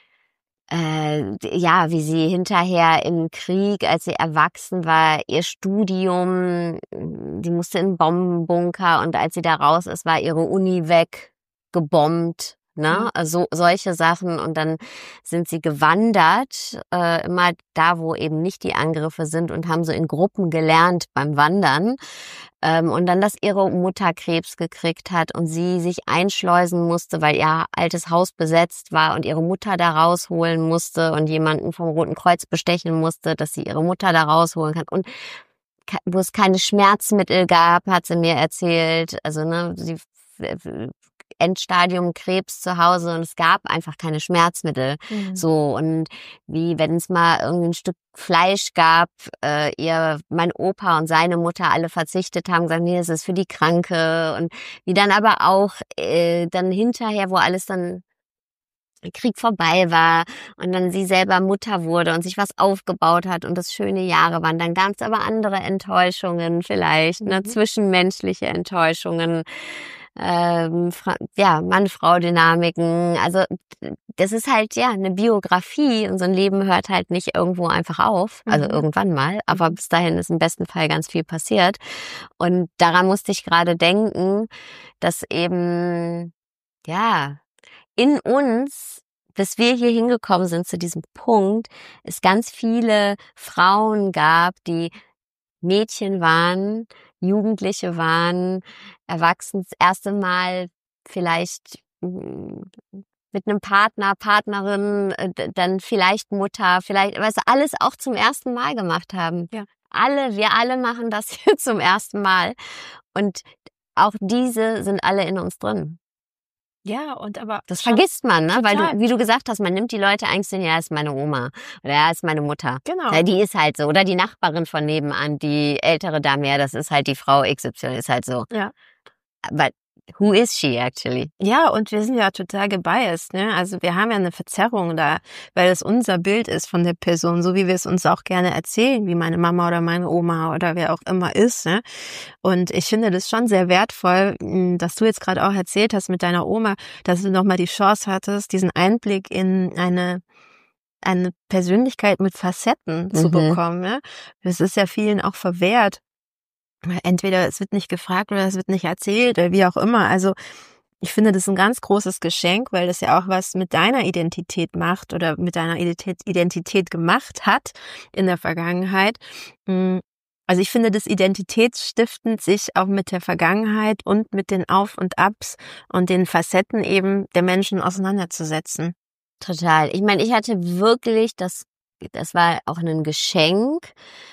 äh, ja, wie sie hinterher im Krieg, als sie erwachsen war, ihr Studium, die musste in einen Bombenbunker und als sie da raus ist, war ihre Uni weg, gebombt. Ne, also solche Sachen und dann sind sie gewandert, äh, immer da, wo eben nicht die Angriffe sind und haben so in Gruppen gelernt beim Wandern ähm, und dann, dass ihre Mutter Krebs gekriegt hat und sie sich einschleusen musste, weil ihr altes Haus besetzt war und ihre Mutter da rausholen musste und jemanden vom Roten Kreuz bestechen musste, dass sie ihre Mutter da rausholen kann und wo es keine Schmerzmittel gab, hat sie mir erzählt, also ne, sie Endstadium Krebs zu Hause und es gab einfach keine Schmerzmittel. Mhm. So und wie wenn es mal irgendwie ein Stück Fleisch gab, äh, ihr, mein Opa und seine Mutter alle verzichtet haben, gesagt, nee, es ist für die Kranke und wie dann aber auch äh, dann hinterher, wo alles dann Krieg vorbei war und dann sie selber Mutter wurde und sich was aufgebaut hat und das schöne Jahre waren. Dann gab es aber andere Enttäuschungen vielleicht, mhm. ne, zwischenmenschliche Enttäuschungen, ähm, ja, Mann-Frau-Dynamiken. Also das ist halt ja eine Biografie und so ein Leben hört halt nicht irgendwo einfach auf, also mhm. irgendwann mal, aber bis dahin ist im besten Fall ganz viel passiert. Und daran musste ich gerade denken, dass eben, ja, in uns, bis wir hier hingekommen sind zu diesem Punkt, es ganz viele Frauen gab, die Mädchen waren, Jugendliche waren, erwachsen das erste Mal vielleicht mit einem Partner, Partnerin, dann vielleicht Mutter, vielleicht, was alles auch zum ersten Mal gemacht haben. Ja. Alle, wir alle machen das hier zum ersten Mal. Und auch diese sind alle in uns drin. Ja, und aber das vergisst man, ne? Weil du, wie du gesagt hast, man nimmt die Leute eigentlich so, ja, ist meine Oma oder ja, ist meine Mutter. Genau. Ja, die ist halt so. Oder die Nachbarin von nebenan, die ältere Dame, ja, das ist halt die Frau X Y, ist halt so. Ja. Aber who is she actually? Ja, und wir sind ja total gebiased, ne? Also wir haben ja eine Verzerrung da, weil es unser Bild ist von der Person, so wie wir es uns auch gerne erzählen, wie meine Mama oder meine Oma oder wer auch immer ist, ne? Und ich finde das schon sehr wertvoll, dass du jetzt gerade auch erzählt hast mit deiner Oma, dass du nochmal die Chance hattest, diesen Einblick in eine eine Persönlichkeit mit Facetten mhm. zu bekommen, ne? Das ist ja vielen auch verwehrt. Entweder es wird nicht gefragt oder es wird nicht erzählt oder wie auch immer. Also ich finde das ein ganz großes Geschenk, weil das ja auch was mit deiner Identität macht oder mit deiner Identität, Identität gemacht hat in der Vergangenheit. Also ich finde das identitätsstiftend, sich auch mit der Vergangenheit und mit den Auf und Abs und den Facetten eben der Menschen auseinanderzusetzen. Total. Ich meine, ich hatte wirklich, das, das war auch ein Geschenk,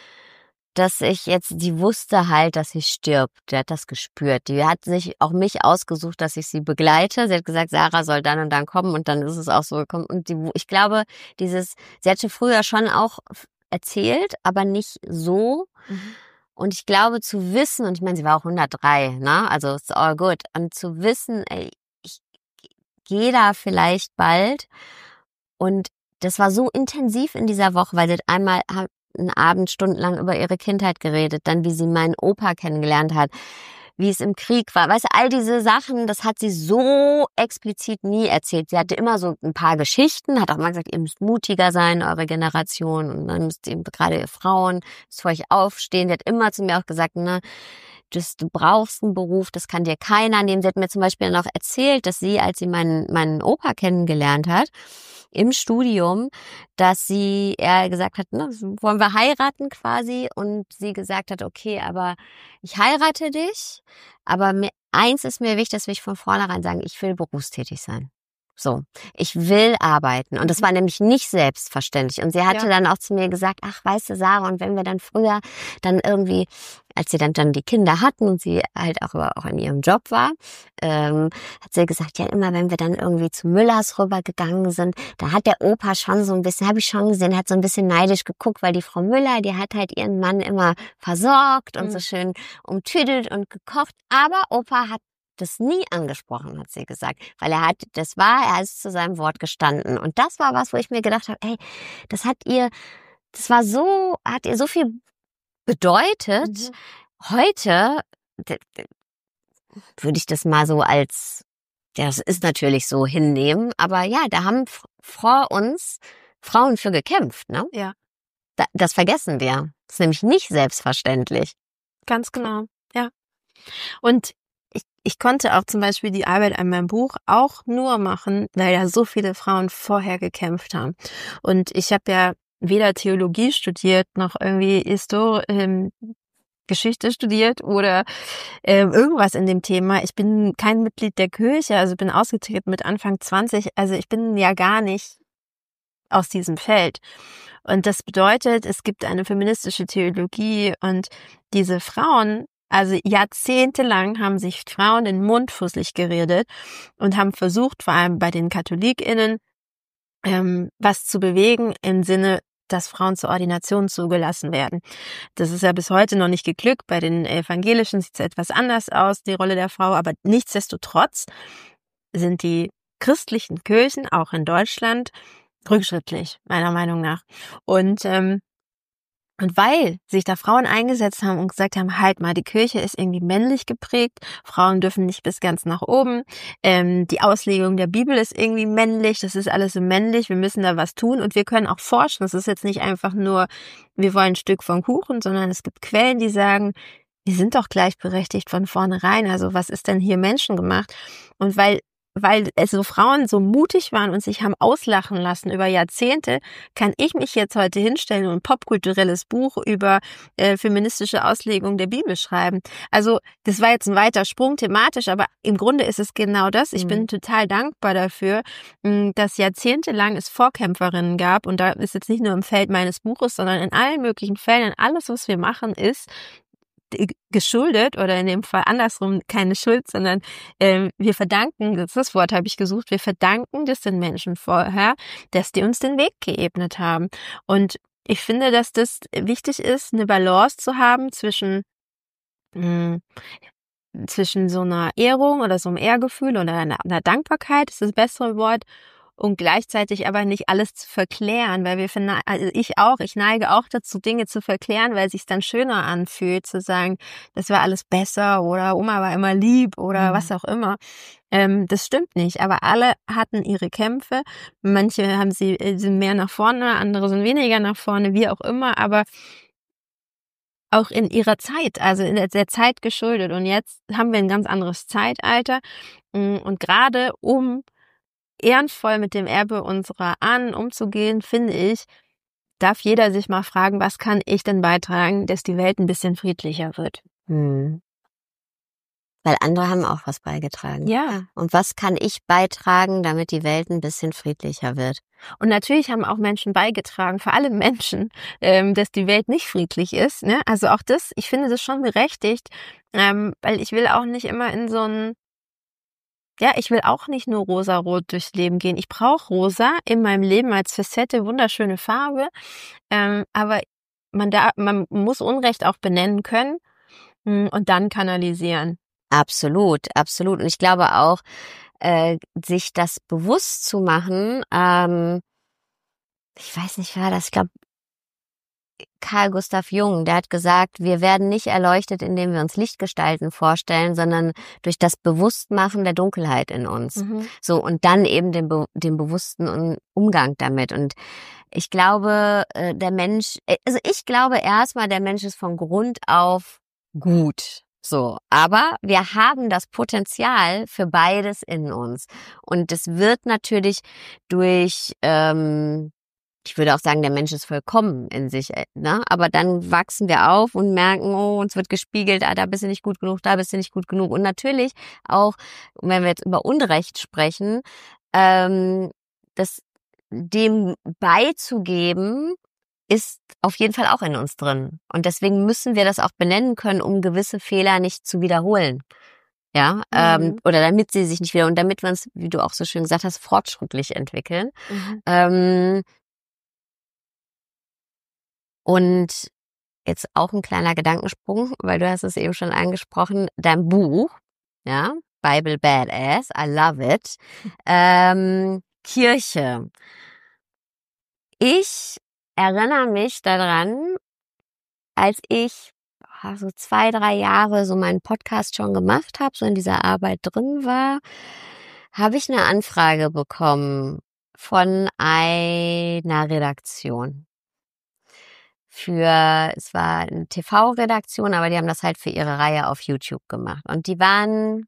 dass ich jetzt, die wusste halt, dass sie stirbt. Die hat das gespürt. Die hat sich auch mich ausgesucht, dass ich sie begleite. Sie hat gesagt, Sarah soll dann und dann kommen und dann ist es auch so gekommen. Und die, ich glaube, dieses, sie hatte früher schon auch erzählt, aber nicht so. Mhm. Und ich glaube, zu wissen, und ich meine, sie war auch hundertdrei, ne? Also it's all good. Und zu wissen, ey, ich gehe da vielleicht bald. Und das war so intensiv in dieser Woche, weil sie einmal einen Abend stundenlang über ihre Kindheit geredet, dann wie sie meinen Opa kennengelernt hat, wie es im Krieg war. Weißt du, all diese Sachen, das hat sie so explizit nie erzählt. Sie hatte immer so ein paar Geschichten, hat auch mal gesagt, ihr müsst mutiger sein, eure Generation, und dann müsst ihr, gerade ihr Frauen, müsst für euch aufstehen. Sie hat immer zu mir auch gesagt, ne, das, du brauchst einen Beruf, das kann dir keiner nehmen. Sie hat mir zum Beispiel noch erzählt, dass sie, als sie meinen, meinen Opa kennengelernt hat, im Studium, dass sie, er gesagt hat, ne, wollen wir heiraten quasi, und sie gesagt hat, okay, aber ich heirate dich, aber mir, eins ist mir wichtig, dass wir von vornherein sagen, ich will berufstätig sein. So, ich will arbeiten. Und das war nämlich nicht selbstverständlich. Und sie hatte ja. dann auch zu mir gesagt, ach, weißt du, Sarah, und wenn wir dann früher dann irgendwie als sie dann dann die Kinder hatten und sie halt auch, auch in ihrem Job war, ähm, hat sie gesagt, ja, immer wenn wir dann irgendwie zu Müllers rübergegangen sind, da hat der Opa schon so ein bisschen, habe ich schon gesehen, hat so ein bisschen neidisch geguckt, weil die Frau Müller, die hat halt ihren Mann immer versorgt und mhm. so schön umtüdelt und gekocht, aber Opa hat das nie angesprochen, hat sie gesagt, weil er hat, das war, er ist zu seinem Wort gestanden und das war was, wo ich mir gedacht habe, ey, das hat ihr, das war so, hat ihr so viel bedeutet. Mhm. Heute d- d- würde ich das mal so als, das ist natürlich so hinnehmen, aber ja, da haben f- vor uns Frauen für gekämpft, ne? Ja. Da, das vergessen wir. Das ist nämlich nicht selbstverständlich. Ganz genau, ja. Und Ich, ich konnte auch zum Beispiel die Arbeit an meinem Buch auch nur machen, weil ja so viele Frauen vorher gekämpft haben. Und ich habe ja weder Theologie studiert, noch irgendwie Histor ähm, Geschichte studiert oder ähm, irgendwas in dem Thema. Ich bin kein Mitglied der Kirche, also bin ausgetreten mit Anfang zwanzig. Also ich bin ja gar nicht aus diesem Feld. Und das bedeutet, es gibt eine feministische Theologie und diese Frauen, also jahrzehntelang haben sich Frauen den Mund fusselig geredet und haben versucht, vor allem bei den KatholikInnen, ähm, was zu bewegen im Sinne, dass Frauen zur Ordination zugelassen werden. Das ist ja bis heute noch nicht geglückt. Bei den Evangelischen sieht es etwas anders aus, die Rolle der Frau. Aber nichtsdestotrotz sind die christlichen Kirchen, auch in Deutschland, rückschrittlich, meiner Meinung nach. Und ähm, Und weil sich da Frauen eingesetzt haben und gesagt haben, halt mal, die Kirche ist irgendwie männlich geprägt, Frauen dürfen nicht bis ganz nach oben, ähm, die Auslegung der Bibel ist irgendwie männlich, das ist alles so männlich, wir müssen da was tun und wir können auch forschen. Es ist jetzt nicht einfach nur, wir wollen ein Stück vom Kuchen, sondern es gibt Quellen, die sagen, wir sind doch gleichberechtigt von vornherein, also was ist denn hier menschengemacht? Und weil weil also Frauen so mutig waren und sich haben auslachen lassen über Jahrzehnte, kann ich mich jetzt heute hinstellen und ein popkulturelles Buch über äh, feministische Auslegung der Bibel schreiben. Also das war jetzt ein weiter Sprung thematisch, aber im Grunde ist es genau das. Ich mhm. bin total dankbar dafür, dass jahrzehntelang es Vorkämpferinnen gab und da ist jetzt nicht nur im Feld meines Buches, sondern in allen möglichen Fällen, alles, was wir machen, ist geschuldet oder in dem Fall andersrum keine Schuld, sondern äh, wir verdanken, das, das Wort habe ich gesucht, wir verdanken das den Menschen vorher, dass die uns den Weg geebnet haben. Und ich finde, dass das wichtig ist, eine Balance zu haben zwischen mh, zwischen so einer Ehrung oder so einem Ehrgefühl oder einer, einer Dankbarkeit, ist das bessere Wort, und gleichzeitig aber nicht alles zu verklären, weil wir finden, also ich auch, ich neige auch dazu, Dinge zu verklären, weil es sich dann schöner anfühlt, zu sagen, das war alles besser oder Oma war immer lieb oder mhm. was auch immer. Ähm, das stimmt nicht, aber alle hatten ihre Kämpfe. Manche haben sie sind mehr nach vorne, andere sind weniger nach vorne, wie auch immer, aber auch in ihrer Zeit, also in der, der Zeit geschuldet. Und jetzt haben wir ein ganz anderes Zeitalter und gerade um ehrenvoll mit dem Erbe unserer Ahnen umzugehen, finde ich, darf jeder sich mal fragen, was kann ich denn beitragen, dass die Welt ein bisschen friedlicher wird. Hm. Weil andere haben auch was beigetragen. Ja. Und was kann ich beitragen, damit die Welt ein bisschen friedlicher wird? Und natürlich haben auch Menschen beigetragen, vor allem Menschen, ähm, dass die Welt nicht friedlich ist. Ne? Also auch das, ich finde das schon berechtigt, ähm, weil ich will auch nicht immer in so ein Ja, ich will auch nicht nur rosarot durchs Leben gehen. Ich brauche rosa in meinem Leben als Facette, wunderschöne Farbe. Ähm, aber man, da, man muss Unrecht auch benennen können mh, und dann kanalisieren. Absolut, absolut. Und ich glaube auch, äh, sich das bewusst zu machen, ähm, ich weiß nicht, wer das, ich glaube, Carl Gustav Jung, der hat gesagt, wir werden nicht erleuchtet, indem wir uns Lichtgestalten vorstellen, sondern durch das Bewusstmachen der Dunkelheit in uns. Mhm. So, und dann eben den, be- den bewussten Umgang damit. Und ich glaube, der Mensch, also ich glaube erstmal, der Mensch ist von Grund auf gut. So, aber wir haben das Potenzial für beides in uns. Und es wird natürlich durch, ähm, ich würde auch sagen, der Mensch ist vollkommen in sich, ne? Aber dann wachsen wir auf und merken, oh, uns wird gespiegelt, ah, da bist du nicht gut genug, da bist du nicht gut genug. Und natürlich auch, wenn wir jetzt über Unrecht sprechen, ähm, das dem beizugeben, ist auf jeden Fall auch in uns drin. Und deswegen müssen wir das auch benennen können, um gewisse Fehler nicht zu wiederholen. Ja, mhm. ähm, oder damit sie sich nicht wieder, und damit wir uns, wie du auch so schön gesagt hast, fortschrittlich entwickeln. Mhm. Ähm, und jetzt auch ein kleiner Gedankensprung, weil du hast es eben schon angesprochen, dein Buch, ja, Bible Badass, I love it, ähm, Kirche. Ich erinnere mich daran, als ich so zwei, drei Jahre so meinen Podcast schon gemacht habe, so in dieser Arbeit drin war, habe ich eine Anfrage bekommen von einer Redaktion. Für, es war eine T V-Redaktion, aber die haben das halt für ihre Reihe auf YouTube gemacht. Und die waren,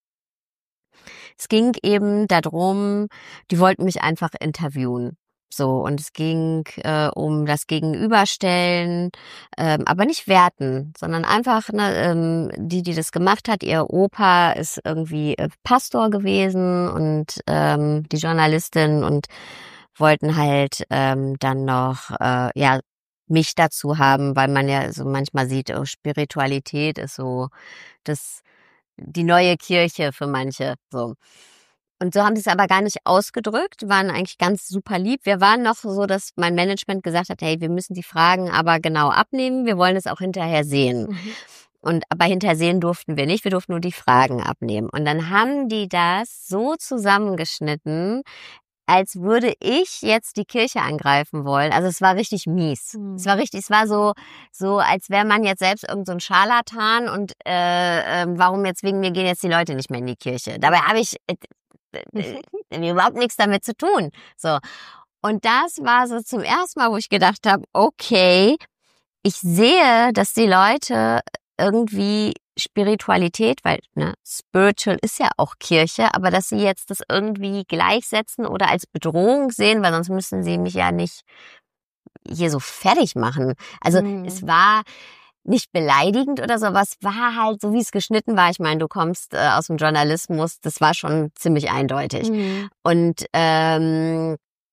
es ging eben darum, die wollten mich einfach interviewen. So, und es ging äh, um das Gegenüberstellen, ähm, aber nicht werten, sondern einfach, ne, ähm, die, die das gemacht hat, ihr Opa ist irgendwie äh, Pastor gewesen und ähm, die Journalistin und wollten halt ähm, dann noch, äh, ja, mich dazu haben, weil man ja so manchmal sieht, oh, Spiritualität ist so das, die neue Kirche für manche, so. Und so haben sie es aber gar nicht ausgedrückt, waren eigentlich ganz super lieb. Wir waren noch so, dass mein Management gesagt hat, hey, wir müssen die Fragen aber genau abnehmen, wir wollen es auch hinterher sehen. Mhm. Und aber hinterher sehen durften wir nicht, wir durften nur die Fragen abnehmen. Und dann haben die das so zusammengeschnitten, als würde ich jetzt die Kirche angreifen wollen. Also es war richtig mies. Mhm. Es war richtig, es war so, so als wäre man jetzt selbst irgend so ein Scharlatan und äh, äh, warum jetzt wegen mir gehen jetzt die Leute nicht mehr in die Kirche. Dabei habe ich äh, äh, überhaupt nichts damit zu tun. So. Und das war so zum ersten Mal, wo ich gedacht habe, okay, ich sehe, dass die Leute irgendwie Spiritualität, weil ne, spiritual ist ja auch Kirche, aber dass sie jetzt das irgendwie gleichsetzen oder als Bedrohung sehen, weil sonst müssen sie mich ja nicht hier so fertig machen. Also mhm. es war nicht beleidigend oder so, aber es war halt so, wie es geschnitten war. Ich meine, du kommst äh, aus dem Journalismus, das war schon ziemlich eindeutig. Mhm. Und ähm,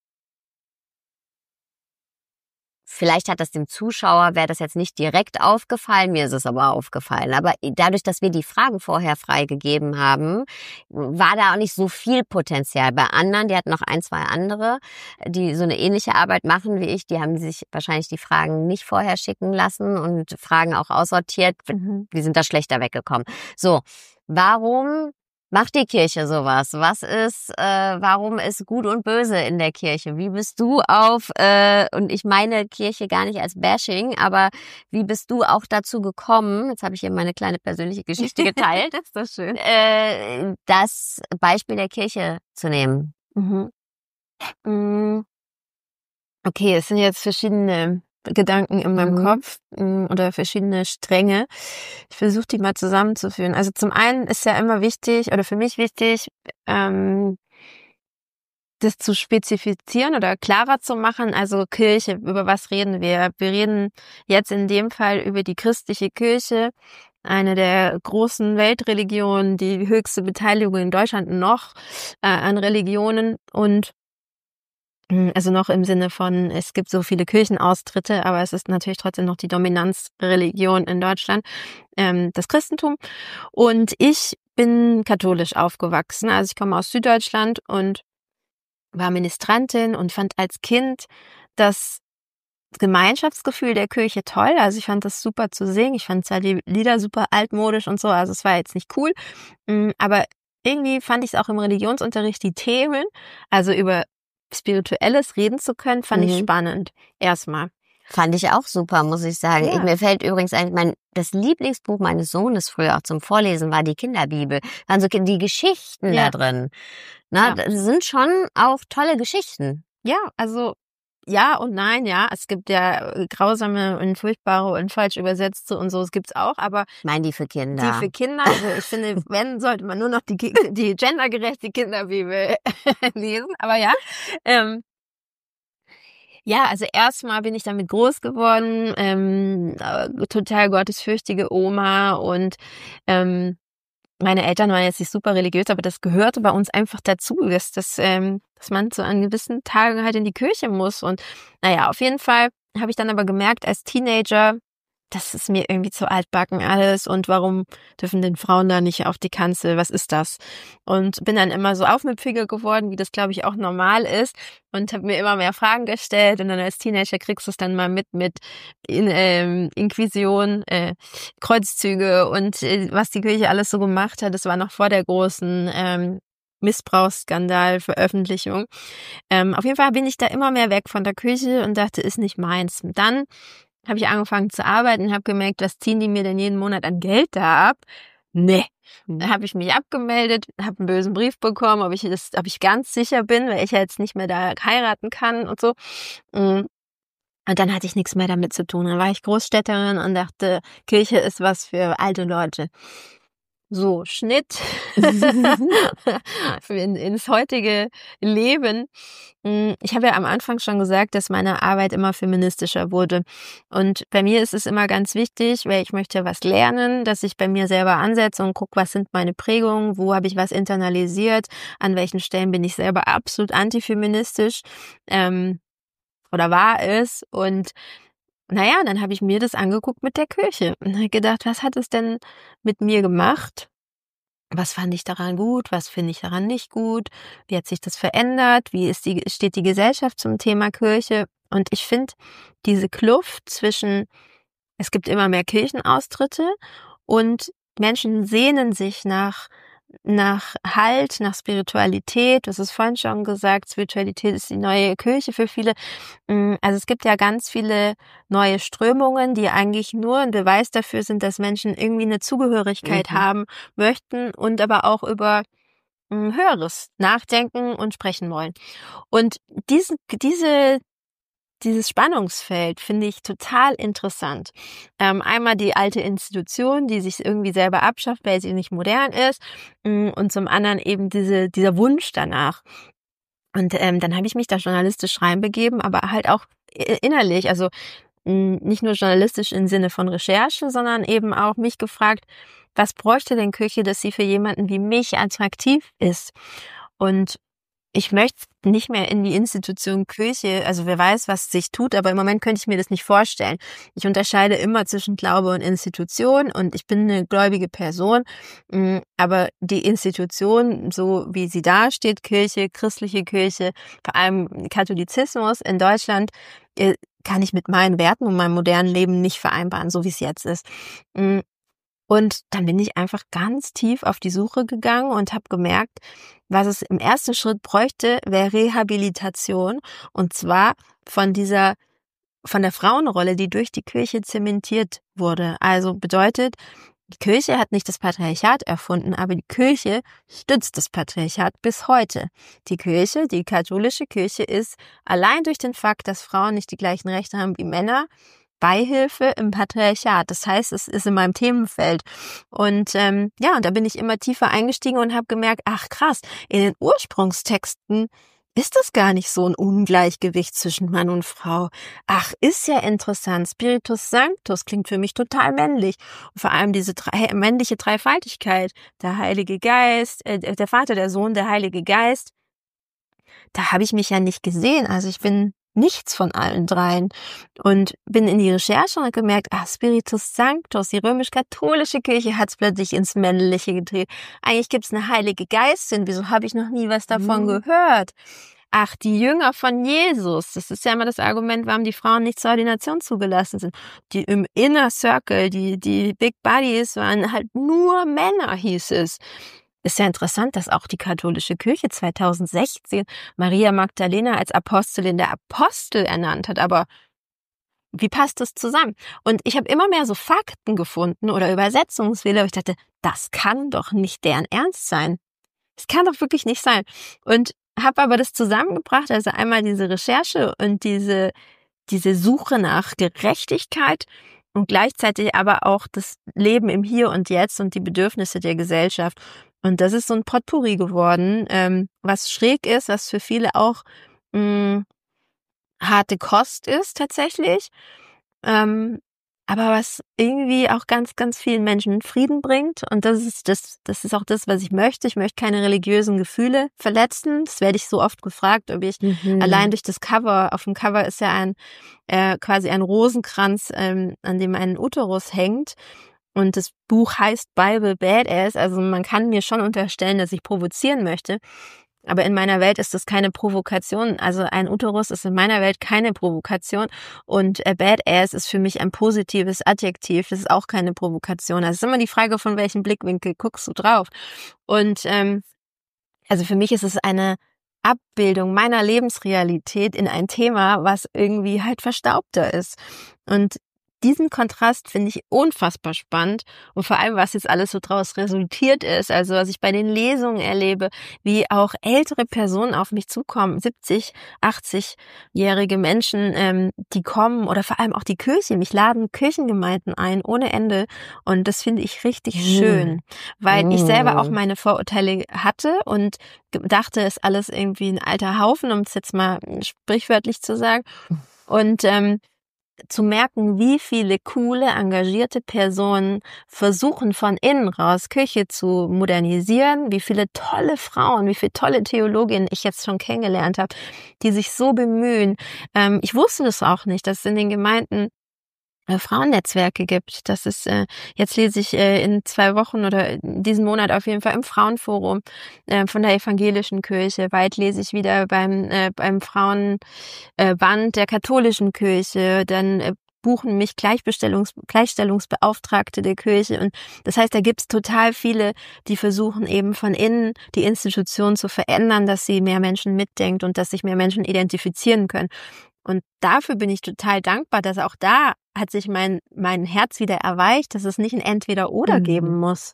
vielleicht hat das dem Zuschauer, wäre das jetzt nicht direkt aufgefallen, mir ist es aber aufgefallen. Aber dadurch, dass wir die Fragen vorher freigegeben haben, war da auch nicht so viel Potenzial. Bei anderen, die hatten noch ein, zwei andere, die so eine ähnliche Arbeit machen wie ich, die haben sich wahrscheinlich die Fragen nicht vorher schicken lassen und Fragen auch aussortiert. Mhm. Die sind da schlechter weggekommen. So, warum macht die Kirche sowas? Was ist, äh, warum ist Gut und Böse in der Kirche? Wie bist du auf, äh, und ich meine Kirche gar nicht als Bashing, aber wie bist du auch dazu gekommen, jetzt habe ich hier meine kleine persönliche Geschichte geteilt, das ist doch schön, äh, das Beispiel der Kirche zu nehmen? Mhm. Okay, es sind jetzt verschiedene Gedanken in meinem mhm. Kopf oder verschiedene Stränge. Ich versuche die mal zusammenzuführen. Also zum einen ist ja immer wichtig oder für mich wichtig, ähm, das zu spezifizieren oder klarer zu machen. Also Kirche, über was reden wir? Wir reden jetzt in dem Fall über die christliche Kirche, eine der großen Weltreligionen, die höchste Beteiligung in Deutschland noch äh, an Religionen und also noch im Sinne von, es gibt so viele Kirchenaustritte, aber es ist natürlich trotzdem noch die Dominanzreligion in Deutschland, ähm, das Christentum. Und ich bin katholisch aufgewachsen, also ich komme aus Süddeutschland und war Ministrantin und fand als Kind das Gemeinschaftsgefühl der Kirche toll. Also ich fand das super zu singen, ich fand zwar die Lieder super altmodisch und so, also es war jetzt nicht cool, aber irgendwie fand ich es auch im Religionsunterricht die Themen, also über Spirituelles reden zu können, fand mhm. ich spannend. Erstmal. Fand ich auch super, muss ich sagen. Ja. Ich, mir fällt übrigens ein, mein, das Lieblingsbuch meines Sohnes früher auch zum Vorlesen war die Kinderbibel. Waren so die Geschichten ja. da drin. Na, ja. Das sind schon auch tolle Geschichten. Ja, also ja und nein, ja. Es gibt ja grausame und furchtbare und falsch übersetzte und so, es gibt's auch, aber ich meine die für Kinder. Die für Kinder, also ich finde, wenn, sollte man nur noch die, die gendergerechte Kinderbibel lesen, aber ja. Ähm, ja, also erstmal bin ich damit groß geworden, ähm, total gottesfürchtige Oma und ähm, meine Eltern waren jetzt nicht super religiös, aber das gehörte bei uns einfach dazu, dass, dass, ähm, dass man so an gewissen Tagen halt in die Kirche muss. Und naja, auf jeden Fall habe ich dann aber gemerkt als Teenager, das ist mir irgendwie zu altbacken alles und warum dürfen denn Frauen da nicht auf die Kanzel, was ist das? Und bin dann immer so aufmüpfiger geworden, wie das glaube ich auch normal ist und habe mir immer mehr Fragen gestellt und dann als Teenager kriegst du es dann mal mit mit in, ähm, Inquisition, äh, Kreuzzüge und äh, was die Kirche alles so gemacht hat, das war noch vor der großen ähm, Missbrauchsskandal, Veröffentlichung. Ähm, auf jeden Fall bin ich da immer mehr weg von der Kirche und dachte, ist nicht meins. Dann habe ich angefangen zu arbeiten und habe gemerkt, was ziehen die mir denn jeden Monat an Geld da ab? Nee. Da habe ich mich abgemeldet, habe einen bösen Brief bekommen, ob ich das, ob ich ganz sicher bin, weil ich ja jetzt nicht mehr da heiraten kann und so. Und dann hatte ich nichts mehr damit zu tun. Dann war ich Großstädterin und dachte, Kirche ist was für alte Leute. So, Schnitt in, ins heutige Leben. Ich habe ja am Anfang schon gesagt, dass meine Arbeit immer feministischer wurde. Und bei mir ist es immer ganz wichtig, weil ich möchte was lernen, dass ich bei mir selber ansetze und gucke, was sind meine Prägungen, wo habe ich was internalisiert, an welchen Stellen bin ich selber absolut antifeministisch ähm, oder war es. Und naja, dann habe ich mir das angeguckt mit der Kirche und habe gedacht, was hat es denn mit mir gemacht? Was fand ich daran gut? Was finde ich daran nicht gut? Wie hat sich das verändert? Wie ist die, steht die Gesellschaft zum Thema Kirche? Und ich finde diese Kluft zwischen, es gibt immer mehr Kirchenaustritte und Menschen sehnen sich nach nach Halt, nach Spiritualität. Das ist vorhin schon gesagt, Spiritualität ist die neue Kirche für viele. Also es gibt ja ganz viele neue Strömungen, die eigentlich nur ein Beweis dafür sind, dass Menschen irgendwie eine Zugehörigkeit mhm. haben möchten und aber auch über ein Höheres nachdenken und sprechen wollen. Und diese, diese Dieses Spannungsfeld finde ich total interessant. Ähm, einmal die alte Institution, die sich irgendwie selber abschafft, weil sie nicht modern ist, und zum anderen eben diese dieser Wunsch danach. Und ähm, dann habe ich mich da journalistisch reinbegeben, aber halt auch innerlich, also mh, nicht nur journalistisch im Sinne von Recherche, sondern eben auch mich gefragt, was bräuchte denn Kirche, dass sie für jemanden wie mich attraktiv ist? Und ich möchte nicht mehr in die Institution Kirche, also wer weiß, was sich tut, aber im Moment könnte ich mir das nicht vorstellen. Ich unterscheide immer zwischen Glaube und Institution und ich bin eine gläubige Person, aber die Institution, so wie sie da steht, Kirche, christliche Kirche, vor allem Katholizismus in Deutschland, kann ich mit meinen Werten und meinem modernen Leben nicht vereinbaren, so wie es jetzt ist. Und dann bin ich einfach ganz tief auf die Suche gegangen und habe gemerkt, was es im ersten Schritt bräuchte, wäre Rehabilitation. Und zwar von dieser, von der Frauenrolle, die durch die Kirche zementiert wurde. Also bedeutet, die Kirche hat nicht das Patriarchat erfunden, aber die Kirche stützt das Patriarchat bis heute. Die Kirche, die katholische Kirche ist allein durch den Fakt, dass Frauen nicht die gleichen Rechte haben wie Männer, Beihilfe im Patriarchat. Das heißt, es ist in meinem Themenfeld. Und ähm, ja, und da bin ich immer tiefer eingestiegen und habe gemerkt, ach krass, in den Ursprungstexten ist das gar nicht so ein Ungleichgewicht zwischen Mann und Frau. Ach, ist ja interessant. Spiritus Sanctus klingt für mich total männlich. Und vor allem diese drei, männliche Dreifaltigkeit. Der Heilige Geist, äh, der Vater, der Sohn, der Heilige Geist. Da habe ich mich ja nicht gesehen. Also ich bin nichts von allen dreien. Und bin in die Recherche und habe gemerkt, ah, Spiritus Sanctus, die römisch-katholische Kirche hat es plötzlich ins Männliche gedreht. Eigentlich gibt es eine Heilige Geistin. Wieso habe ich noch nie was davon mhm. gehört? Ach, die Jünger von Jesus. Das ist ja immer das Argument, warum die Frauen nicht zur Ordination zugelassen sind. Die im Inner Circle, die, die Big Buddies waren halt nur Männer, hieß es. Ist ja interessant, dass auch die katholische Kirche zweitausendsechzehn Maria Magdalena als Apostelin der Apostel ernannt hat. Aber wie passt das zusammen? Und ich habe immer mehr so Fakten gefunden oder Übersetzungsfehler, wo ich dachte, das kann doch nicht deren Ernst sein. Das kann doch wirklich nicht sein. Und habe aber das zusammengebracht, also einmal diese Recherche und diese, diese Suche nach Gerechtigkeit und gleichzeitig aber auch das Leben im Hier und Jetzt und die Bedürfnisse der Gesellschaft. Und das ist so ein Potpourri geworden, ähm, was schräg ist, was für viele auch mh, harte Kost ist tatsächlich. Ähm, aber was irgendwie auch ganz, ganz vielen Menschen Frieden bringt. Und das ist das, das ist auch das, was ich möchte. Ich möchte keine religiösen Gefühle verletzen. Das werde ich so oft gefragt, ob ich Mhm. allein durch das Cover, auf dem Cover ist ja ein äh, quasi ein Rosenkranz, ähm, an dem ein Uterus hängt. Und das Buch heißt Bible Badass. Also man kann mir schon unterstellen, dass ich provozieren möchte. Aber in meiner Welt ist das keine Provokation. Also ein Uterus ist in meiner Welt keine Provokation. Und äh, Badass ist für mich ein positives Adjektiv. Das ist auch keine Provokation. Also es ist immer die Frage, von welchem Blickwinkel guckst du drauf. Und ähm, also für mich ist es eine Abbildung meiner Lebensrealität in ein Thema, was irgendwie halt verstaubter ist. Und diesen Kontrast finde ich unfassbar spannend und vor allem, was jetzt alles so draus resultiert ist, also was ich bei den Lesungen erlebe, wie auch ältere Personen auf mich zukommen, siebzig, achtzig-jährige Menschen, ähm, die kommen oder vor allem auch die Kirche, mich laden Kirchengemeinden ein, ohne Ende und das finde ich richtig Mm. schön, weil Mm. ich selber auch meine Vorurteile hatte und dachte, es ist alles irgendwie ein alter Haufen, um es jetzt mal sprichwörtlich zu sagen und ähm, zu merken, wie viele coole, engagierte Personen versuchen von innen raus Kirche zu modernisieren, wie viele tolle Frauen, wie viele tolle Theologinnen ich jetzt schon kennengelernt habe, die sich so bemühen. Ähm, ich wusste das auch nicht, dass es in den Gemeinden äh, Frauennetzwerke gibt. Das ist, äh, jetzt lese ich äh, in zwei Wochen oder diesen Monat auf jeden Fall im Frauenforum äh, von der evangelischen Kirche. Bald lese ich wieder beim äh, beim Frauenband äh, der katholischen Kirche. Dann äh, buchen mich Gleichbestellungs Gleichstellungsbeauftragte der Kirche. Und das heißt, da gibt's total viele, die versuchen eben von innen die Institution zu verändern, dass sie mehr Menschen mitdenkt und dass sich mehr Menschen identifizieren können. Und dafür bin ich total dankbar, dass auch da hat sich mein mein Herz wieder erweicht, dass es nicht ein Entweder-Oder Mhm. geben muss.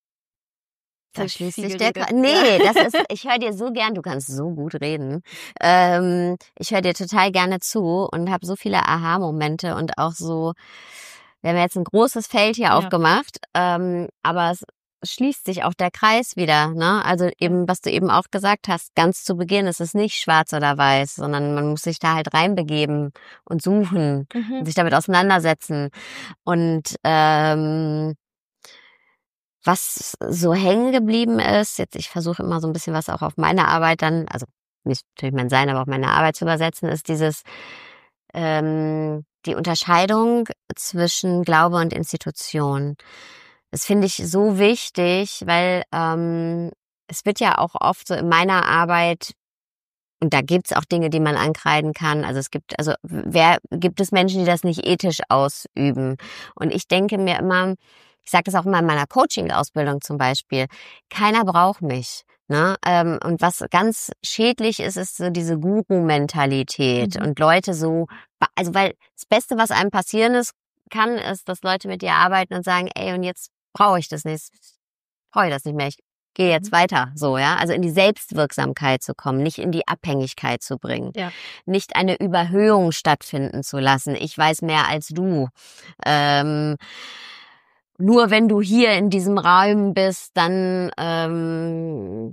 Da Hab ich schließt viel sich der geredet? Kre- Nee, Ja. das ist, ich höre dir so gern, du kannst so gut reden. Ähm, ich höre dir total gerne zu und habe so viele Aha-Momente und auch so, wir haben jetzt ein großes Feld hier Ja. aufgemacht, ähm, aber es schließt sich auch der Kreis wieder, ne? Also eben, was du eben auch gesagt hast, ganz zu Beginn ist es nicht schwarz oder weiß, sondern man muss sich da halt reinbegeben und suchen und Mhm. sich damit auseinandersetzen. Und ähm, was so hängen geblieben ist, jetzt ich versuche immer so ein bisschen was auch auf meine Arbeit dann, also nicht natürlich mein Sein, aber auf meine Arbeit zu übersetzen, ist dieses ähm, die Unterscheidung zwischen Glaube und Institution. Das finde ich so wichtig, weil ähm, es wird ja auch oft so in meiner Arbeit, und da gibt's auch Dinge, die man ankreiden kann. Also es gibt, also wer gibt es Menschen, die das nicht ethisch ausüben? Und ich denke mir immer, ich sage das auch immer in meiner Coaching-Ausbildung zum Beispiel, keiner braucht mich. Ne? Ähm, und was ganz schädlich ist, ist so diese Guru-Mentalität Mhm. und Leute so, also weil das Beste, was einem passieren ist, kann, ist, dass Leute mit dir arbeiten und sagen, ey, und jetzt brauche ich das nicht, brauche ich das nicht mehr, ich gehe jetzt Mhm. weiter, so, ja, also in die Selbstwirksamkeit zu kommen, nicht in die Abhängigkeit zu bringen, Ja. nicht eine Überhöhung stattfinden zu lassen, ich weiß mehr als du, ähm, nur wenn du hier in diesem Raum bist, dann ähm,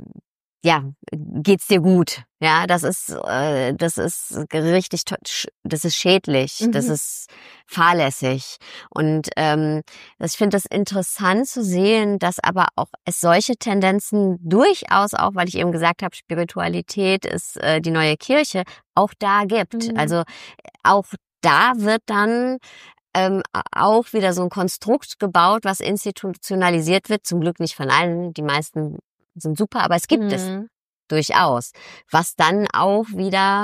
ja geht's dir gut. Ja, das ist äh, das ist richtig, to- sch- das ist schädlich, das Mhm. ist fahrlässig. Und ähm, ich finde das interessant zu sehen, dass aber auch es solche Tendenzen durchaus auch, weil ich eben gesagt habe, Spiritualität ist äh, die neue Kirche, auch da gibt. Mhm. Also auch da wird dann ähm, auch wieder so ein Konstrukt gebaut, was institutionalisiert wird. Zum Glück nicht von allen, die meisten sind super, aber es gibt es Mhm. durchaus, was dann auch wieder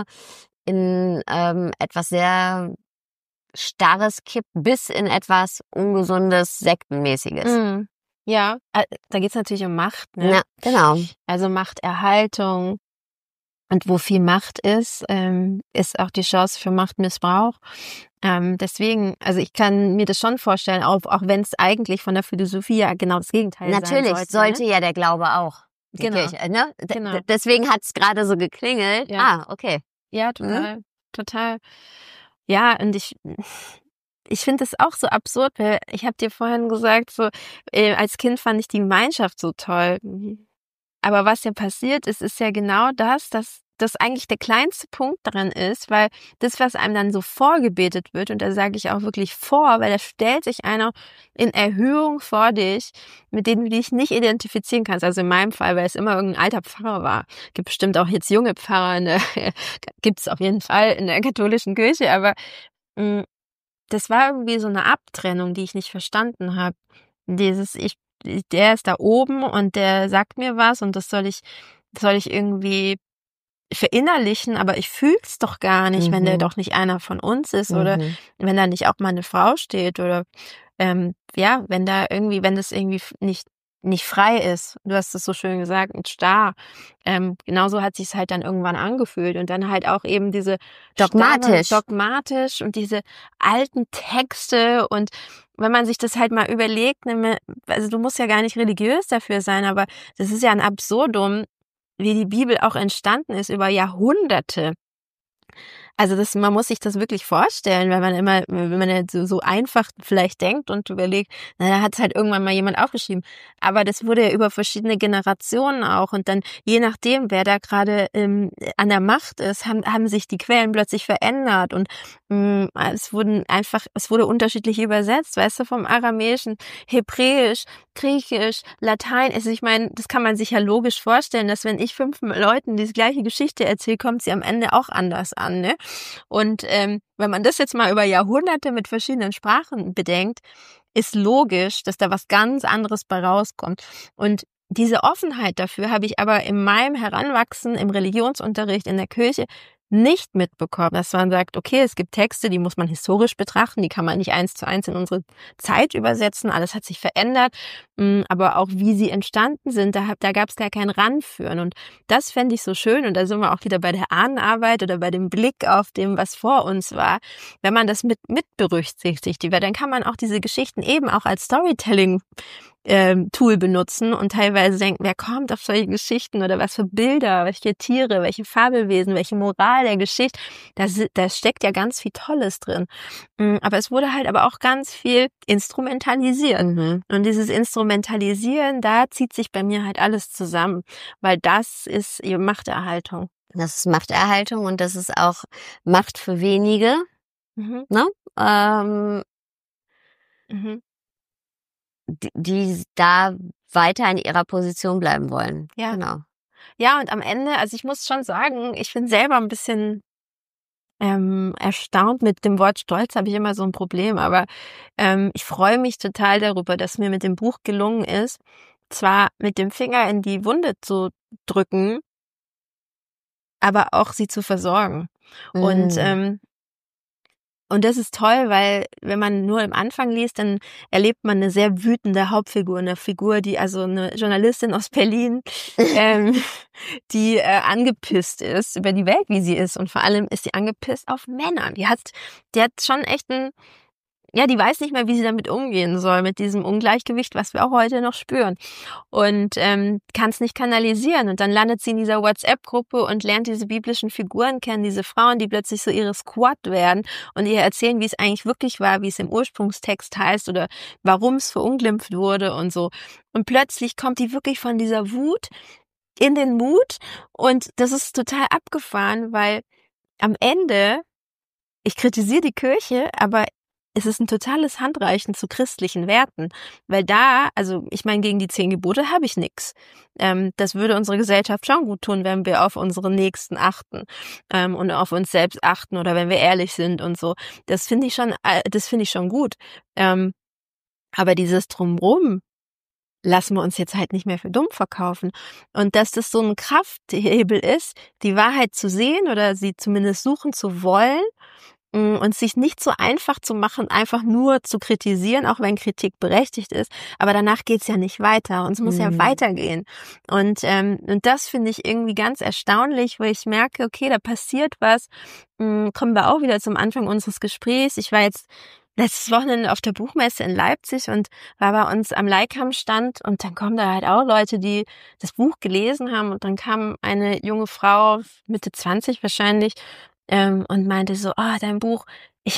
in ähm, etwas sehr Starres kippt, bis in etwas Ungesundes, Sektenmäßiges. Mhm. Ja, äh, da geht's natürlich um Macht, ne? Ja, genau. Also Machterhaltung. Und wo viel Macht ist, ähm, ist auch die Chance für Machtmissbrauch. Ähm, deswegen, also ich kann mir das schon vorstellen, auch, auch wenn es eigentlich von der Philosophie ja genau das Gegenteil Natürlich sein sollte. sollte Ne? ja der Glaube auch. Die Genau. Kirche, ne? D- Genau. Deswegen hat's gerade so geklingelt. Ja. Ah, okay. Ja, total, total. Ja, und ich, ich finde es auch so absurd, weil ich habe dir vorhin gesagt, so äh, als Kind fand ich die Gemeinschaft so toll. Aber was ja passiert ist, ist ja genau das, dass das eigentlich der kleinste Punkt daran ist, weil das, was einem dann so vorgebetet wird, und da sage ich auch wirklich vor, weil da stellt sich einer in Erhöhung vor dich, mit denen du dich nicht identifizieren kannst. Also in meinem Fall, weil es immer irgendein alter Pfarrer war. Gibt bestimmt auch jetzt junge Pfarrer, in der, gibt es auf jeden Fall in der katholischen Kirche, aber mh, das war irgendwie so eine Abtrennung, die ich nicht verstanden habe. Dieses, ich, der ist da oben und der sagt mir was und das soll ich, das soll ich irgendwie verinnerlichen, aber ich fühl's doch gar nicht, mhm. wenn der doch nicht einer von uns ist mhm. oder wenn da nicht auch mal eine Frau steht oder ähm, ja, wenn da irgendwie, wenn das irgendwie nicht nicht frei ist. Du hast es so schön gesagt, und starr. Ähm, genauso hat sich's halt dann irgendwann angefühlt und dann halt auch eben diese dogmatisch, starre, dogmatisch und diese alten Texte und wenn man sich das halt mal überlegt, also du musst ja gar nicht religiös dafür sein, aber das ist ja ein Absurdum, wie die Bibel auch entstanden ist über Jahrhunderte. Also das, man muss sich das wirklich vorstellen, weil man immer, wenn man so, so einfach vielleicht denkt und überlegt, na, da hat es halt irgendwann mal jemand aufgeschrieben. Aber das wurde ja über verschiedene Generationen auch und dann je nachdem, wer da gerade ähm, an der Macht ist, haben, haben sich die Quellen plötzlich verändert und mh, es wurden einfach, es wurde unterschiedlich übersetzt, weißt du, vom Aramäischen, Hebräisch, Griechisch, Latein. Also ich meine, das kann man sich ja logisch vorstellen, dass wenn ich fünf Leuten die gleiche Geschichte erzähle, kommt sie am Ende auch anders an, ne? Und ähm, wenn man das jetzt mal über Jahrhunderte mit verschiedenen Sprachen bedenkt, ist logisch, dass da was ganz anderes bei rauskommt. Und diese Offenheit dafür habe ich aber in meinem Heranwachsen im Religionsunterricht in der Kirche nicht mitbekommen, dass man sagt, okay, es gibt Texte, die muss man historisch betrachten, die kann man nicht eins zu eins in unsere Zeit übersetzen, alles hat sich verändert, aber auch wie sie entstanden sind, da, da gab es gar kein Ranführen und das fände ich so schön und da sind wir auch wieder bei der Ahnenarbeit oder bei dem Blick auf dem, was vor uns war, wenn man das mit, mit berücksichtigt, weil dann kann man auch diese Geschichten eben auch als Storytelling Ähm, Tool benutzen und teilweise denken, wer kommt auf solche Geschichten oder was für Bilder, welche Tiere, welche Fabelwesen, welche Moral der Geschichte, da, da steckt ja ganz viel Tolles drin. Aber es wurde halt aber auch ganz viel instrumentalisiert. Mhm. Und dieses Instrumentalisieren, da zieht sich bei mir halt alles zusammen, weil das ist eben Machterhaltung. Das ist Machterhaltung und das ist auch Macht für wenige, mhm. ne? Ähm, mhm. Die, die da weiter in ihrer Position bleiben wollen. Ja. Genau. Ja, und am Ende, also ich muss schon sagen, ich bin selber ein bisschen ähm, erstaunt mit dem Wort Stolz, habe ich immer so ein Problem, aber ähm, ich freue mich total darüber, dass mir mit dem Buch gelungen ist, zwar mit dem Finger in die Wunde zu drücken, aber auch sie zu versorgen. Mm. Und ähm, Und das ist toll, weil wenn man nur im Anfang liest, dann erlebt man eine sehr wütende Hauptfigur, eine Figur, die also eine Journalistin aus Berlin, ähm, die äh, angepisst ist über die Welt, wie sie ist. Und vor allem ist sie angepisst auf Männer. Die hat, die hat schon echt ein, ja, die weiß nicht mehr, wie sie damit umgehen soll, mit diesem Ungleichgewicht, was wir auch heute noch spüren. Und ähm, kann es nicht kanalisieren. Und dann landet sie in dieser WhatsApp-Gruppe und lernt diese biblischen Figuren kennen, diese Frauen, die plötzlich so ihre Squad werden und ihr erzählen, wie es eigentlich wirklich war, wie es im Ursprungstext heißt oder warum es verunglimpft wurde und so. Und plötzlich kommt die wirklich von dieser Wut in den Mut und das ist total abgefahren, weil am Ende, ich kritisiere die Kirche, aber es ist ein totales Handreichen zu christlichen Werten, weil da, also ich meine, gegen die zehn Gebote habe ich nichts. Ähm, das würde unsere Gesellschaft schon gut tun, wenn wir auf unsere Nächsten achten ähm, und auf uns selbst achten oder wenn wir ehrlich sind und so. Das finde ich schon, das finde ich schon gut. Ähm, aber dieses Drumrum lassen wir uns jetzt halt nicht mehr für dumm verkaufen. Und dass das so ein Krafthebel ist, die Wahrheit zu sehen oder sie zumindest suchen zu wollen, und sich nicht so einfach zu machen, einfach nur zu kritisieren, auch wenn Kritik berechtigt ist. Aber danach geht's ja nicht weiter. Und es muss mhm. ja weitergehen. Und, ähm, und das finde ich irgendwie ganz erstaunlich, wo ich merke, okay, da passiert was. Ähm, kommen wir auch wieder zum Anfang unseres Gesprächs. Ich war jetzt letztes Wochenende auf der Buchmesse in Leipzig und war bei uns am Leikam-Stand und dann kommen da halt auch Leute, die das Buch gelesen haben und dann kam eine junge Frau, Mitte zwanzig wahrscheinlich, Ähm, und meinte so, ah, oh, dein Buch, ich habe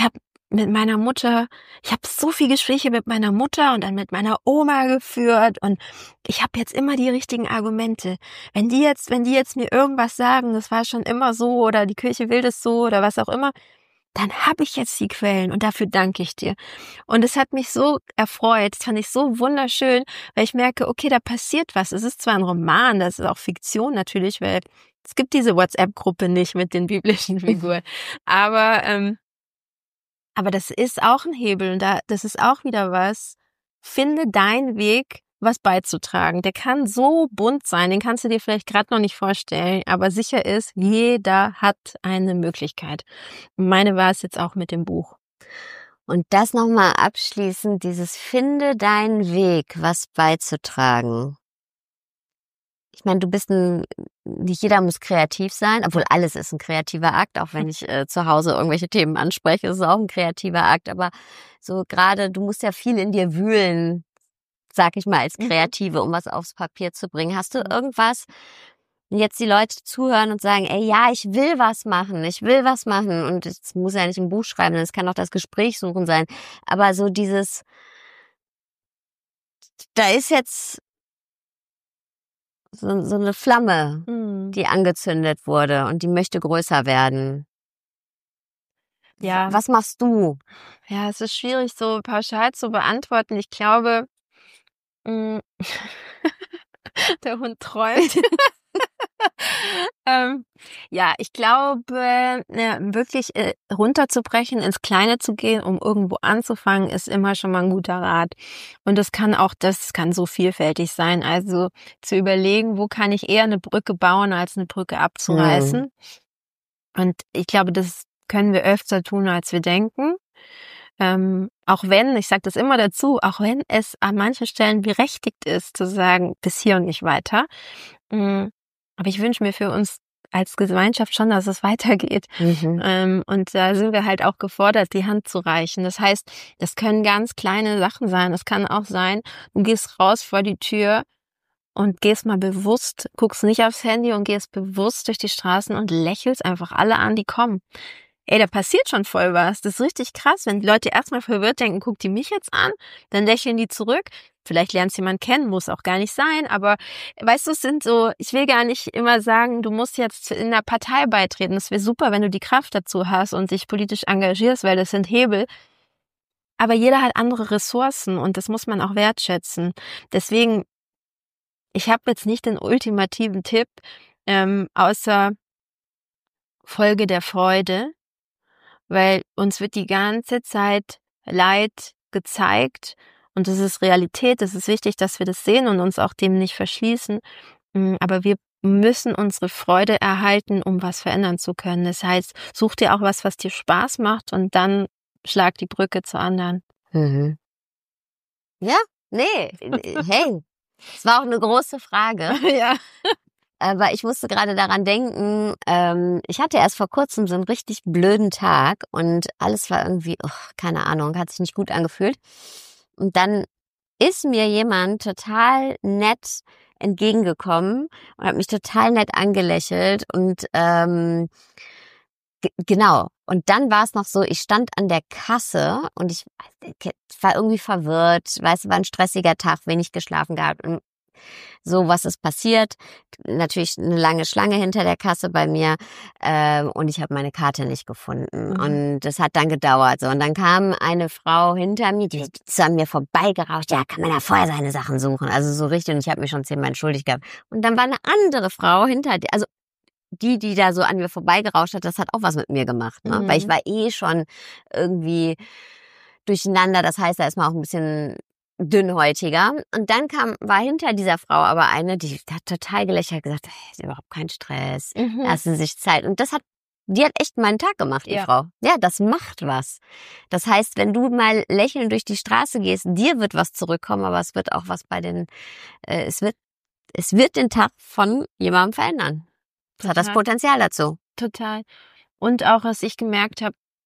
mit meiner Mutter, ich habe so viele Gespräche mit meiner Mutter und dann mit meiner Oma geführt und ich habe jetzt immer die richtigen Argumente. Wenn die jetzt, wenn die jetzt mir irgendwas sagen, das war schon immer so oder die Kirche will das so oder was auch immer, dann habe ich jetzt die Quellen und dafür danke ich dir. Und es hat mich so erfreut, das fand ich so wunderschön, weil ich merke, okay, da passiert was. Es ist zwar ein Roman, das ist auch Fiktion natürlich, weil es gibt diese WhatsApp-Gruppe nicht mit den biblischen Figuren, aber ähm, aber das ist auch ein Hebel und da, das ist auch wieder was. Finde deinen Weg, was beizutragen. Der kann so bunt sein, den kannst du dir vielleicht gerade noch nicht vorstellen, aber sicher ist, jeder hat eine Möglichkeit. Meine war es jetzt auch mit dem Buch. Und das nochmal abschließend, dieses Finde deinen Weg, was beizutragen. Ich meine, du bist ein, nicht jeder muss kreativ sein, obwohl alles ist ein kreativer Akt, auch wenn ich äh, zu Hause irgendwelche Themen anspreche, ist es auch ein kreativer Akt, aber so gerade, du musst ja viel in dir wühlen, sag ich mal, als Kreative, um was aufs Papier zu bringen. Hast du irgendwas, wenn jetzt die Leute zuhören und sagen, ey, ja, ich will was machen, ich will was machen und es muss ja nicht ein Buch schreiben, es kann auch das Gespräch suchen sein, aber so dieses, da ist jetzt so, so eine Flamme, Mhm. die angezündet wurde und die möchte größer werden. Ja. Was machst du? Ja, es ist schwierig so pauschal zu beantworten. Ich glaube, mh, der Hund träumt. ähm, ja, ich glaube, ne, wirklich äh, runterzubrechen, ins Kleine zu gehen, um irgendwo anzufangen, ist immer schon mal ein guter Rat. Und das kann auch, das kann so vielfältig sein. Also zu überlegen, wo kann ich eher eine Brücke bauen, als eine Brücke abzureißen. Hm. Und ich glaube, das können wir öfter tun, als wir denken. Ähm, auch wenn, ich sage das immer dazu, auch wenn es an manchen Stellen berechtigt ist, zu sagen, bis hier und nicht weiter. Mhm. Aber ich wünsche mir für uns als Gemeinschaft schon, dass es weitergeht. Mhm. Ähm, und da sind wir halt auch gefordert, die Hand zu reichen. Das heißt, das können ganz kleine Sachen sein. Das kann auch sein, du gehst raus vor die Tür und gehst mal bewusst, guckst nicht aufs Handy und gehst bewusst durch die Straßen und lächelst einfach alle an, die kommen. Ey, da passiert schon voll was. Das ist richtig krass, wenn die Leute erstmal verwirrt denken, guckt die mich jetzt an, dann lächeln die zurück. Vielleicht lernst du jemanden kennen, muss auch gar nicht sein, aber weißt du, es sind so, ich will gar nicht immer sagen, du musst jetzt in einer Partei beitreten. Es wäre super, wenn du die Kraft dazu hast und dich politisch engagierst, weil das sind Hebel. Aber jeder hat andere Ressourcen und das muss man auch wertschätzen. Deswegen, ich habe jetzt nicht den ultimativen Tipp, ähm, außer Folge der Freude. Weil uns wird die ganze Zeit Leid gezeigt und das ist Realität, es ist wichtig, dass wir das sehen und uns auch dem nicht verschließen, aber wir müssen unsere Freude erhalten, um was verändern zu können. Das heißt, such dir auch was, was dir Spaß macht und dann schlag die Brücke zu anderen. Mhm. Ja, nee, hey, es war auch eine große Frage. Ja. Aber ich musste gerade daran denken, ähm, ich hatte erst vor kurzem so einen richtig blöden Tag und alles war irgendwie, oh, keine Ahnung, hat sich nicht gut angefühlt. Und dann ist mir jemand total nett entgegengekommen und hat mich total nett angelächelt und ähm, g- genau. Und dann war es noch so, ich stand an der Kasse und ich war irgendwie verwirrt, weißt du, war ein stressiger Tag, wenig geschlafen gehabt und so, was ist passiert? Natürlich eine lange Schlange hinter der Kasse bei mir äh, und ich habe meine Karte nicht gefunden. Mhm. Und das hat dann gedauert. So. Und dann kam eine Frau hinter mir, die ist an mir vorbeigerauscht. Ja, kann man ja vorher seine Sachen suchen. Also so richtig. Und ich habe mich schon zehnmal entschuldigt gehabt. Und dann war eine andere Frau hinter dir, also die, die da so an mir vorbeigerauscht hat, das hat auch was mit mir gemacht. Ne? Mhm. Weil ich war eh schon irgendwie durcheinander. Das heißt, da ist man auch ein bisschen dünnhäutiger. Und dann kam, war hinter dieser Frau aber eine, die hat total gelächelt, gesagt, hey, ist überhaupt kein Stress, Mhm. lassen Sie sich Zeit. Und das hat, die hat echt meinen Tag gemacht, die Ja. Frau. Ja, das macht was. Das heißt, wenn du mal lächelnd durch die Straße gehst, dir wird was zurückkommen, aber es wird auch was bei den, äh, es wird, es wird den Tag von jemandem verändern. Das hat das Total. Potenzial dazu. Total. Und auch, was ich gemerkt habe,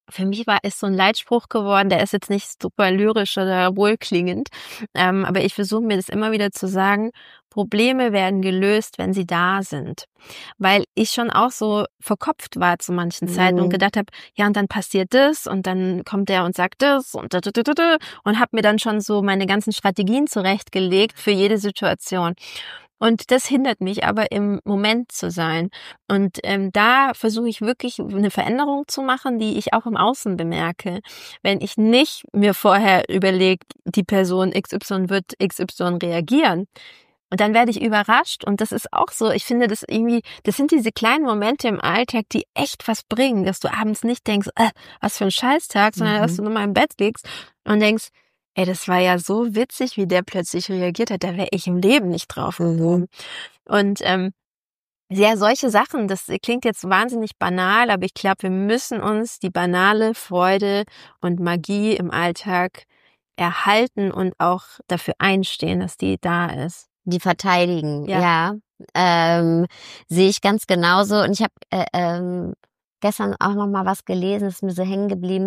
für mich war es so ein Leitspruch geworden, der ist jetzt nicht super lyrisch oder wohlklingend, ähm, aber ich versuche mir das immer wieder zu sagen, Probleme werden gelöst, wenn sie da sind. Weil ich schon auch so verkopft war zu manchen Zeiten und Mhm. gedacht habe, ja, und dann passiert das und dann kommt der und sagt das und da, da, da, da, da, und habe mir dann schon so meine ganzen Strategien zurechtgelegt für jede Situation. Und das hindert mich aber im Moment zu sein. Und ähm, da versuche ich wirklich eine Veränderung zu machen, die ich auch im Außen bemerke. Wenn ich nicht mir vorher überlege, die Person X Y wird X Y reagieren. Und dann werde ich überrascht und das ist auch so, ich finde das irgendwie, das sind diese kleinen Momente im Alltag, die echt was bringen, dass du abends nicht denkst, äh, was für ein Scheißtag, sondern Mhm. dass du nur mal im Bett liegst und denkst, ey, das war ja so witzig, wie der plötzlich reagiert hat, da wäre ich im Leben nicht drauf gekommen. Und ähm, ja, solche Sachen, das klingt jetzt wahnsinnig banal, aber ich glaube, wir müssen uns die banale Freude und Magie im Alltag erhalten und auch dafür einstehen, dass die da ist. Die verteidigen, Ja. ja. Ähm, sehe ich ganz genauso. Und ich habe äh, ähm, gestern auch noch mal was gelesen, ist mir so hängen geblieben,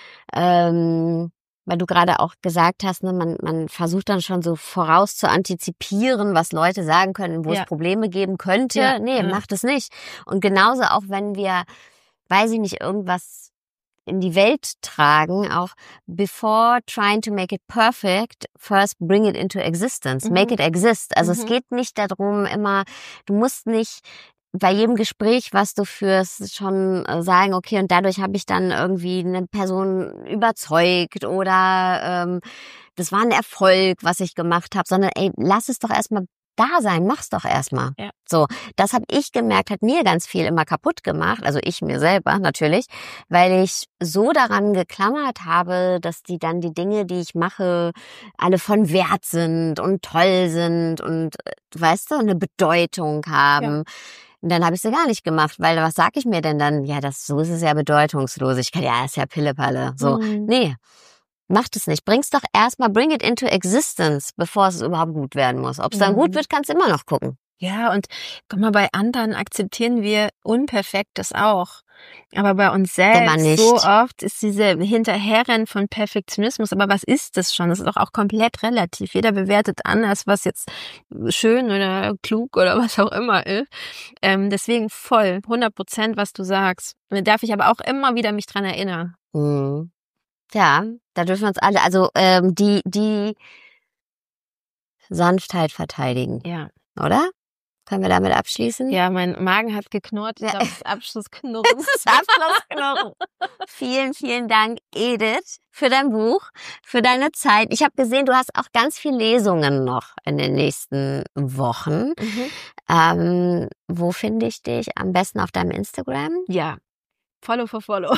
ähm, weil du gerade auch gesagt hast, ne, man, man versucht dann schon so voraus zu antizipieren, was Leute sagen können, wo Ja. es Probleme geben könnte. Ja, Nee, ja. macht es nicht. Und genauso auch, wenn wir, weiß ich nicht, irgendwas in die Welt tragen, auch before trying to make it perfect, first bring it into existence, Mhm. make it exist. Also Mhm. es geht nicht darum immer, du musst nicht bei jedem Gespräch, was du führst, schon äh, sagen, okay, und dadurch habe ich dann irgendwie eine Person überzeugt oder ähm, das war ein Erfolg, was ich gemacht habe, sondern ey, lass es doch erstmal da sein, mach's doch erstmal. Ja. So, das habe ich gemerkt, hat mir ganz viel immer kaputt gemacht, also ich mir selber natürlich, weil ich so daran geklammert habe, dass die dann die Dinge, die ich mache, alle von Wert sind und toll sind und, äh, weißt du, eine Bedeutung haben. Ja. Und dann habe ich sie gar nicht gemacht, weil was sag ich mir denn dann? Ja, das so ist es ja Bedeutungslosigkeit. Ja, ist ja Pillepalle. So, Mhm. nee. Macht es nicht. Bring's doch erstmal, bring it into existence, bevor es überhaupt gut werden muss. Ob es dann Mhm. gut wird, kannst du immer noch gucken. Ja, und guck mal, bei anderen akzeptieren wir Unperfektes auch. Aber bei uns Immer selbst nicht. so oft ist diese Hinterherrennen von Perfektionismus. Aber was ist das schon? Das ist doch auch komplett relativ. Jeder bewertet anders, was jetzt schön oder klug oder was auch immer ist. Ähm, deswegen voll, hundert Prozent, was du sagst. Da darf ich aber auch immer wieder mich dran erinnern. Mhm. Ja, da dürfen wir uns alle, also ähm, die die Sanftheit verteidigen, Ja. oder? Können wir damit abschließen? Ja, mein Magen hat geknurrt. Ich Ja. glaube, das Abschlussknurren. Das ist Abschlussknurren. Vielen, vielen Dank, Edith, für dein Buch, für deine Zeit. Ich habe gesehen, du hast auch ganz viele Lesungen noch in den nächsten Wochen. Mhm. Ähm, wo finde ich dich? Am besten auf deinem Instagram? Ja. Follow for follow.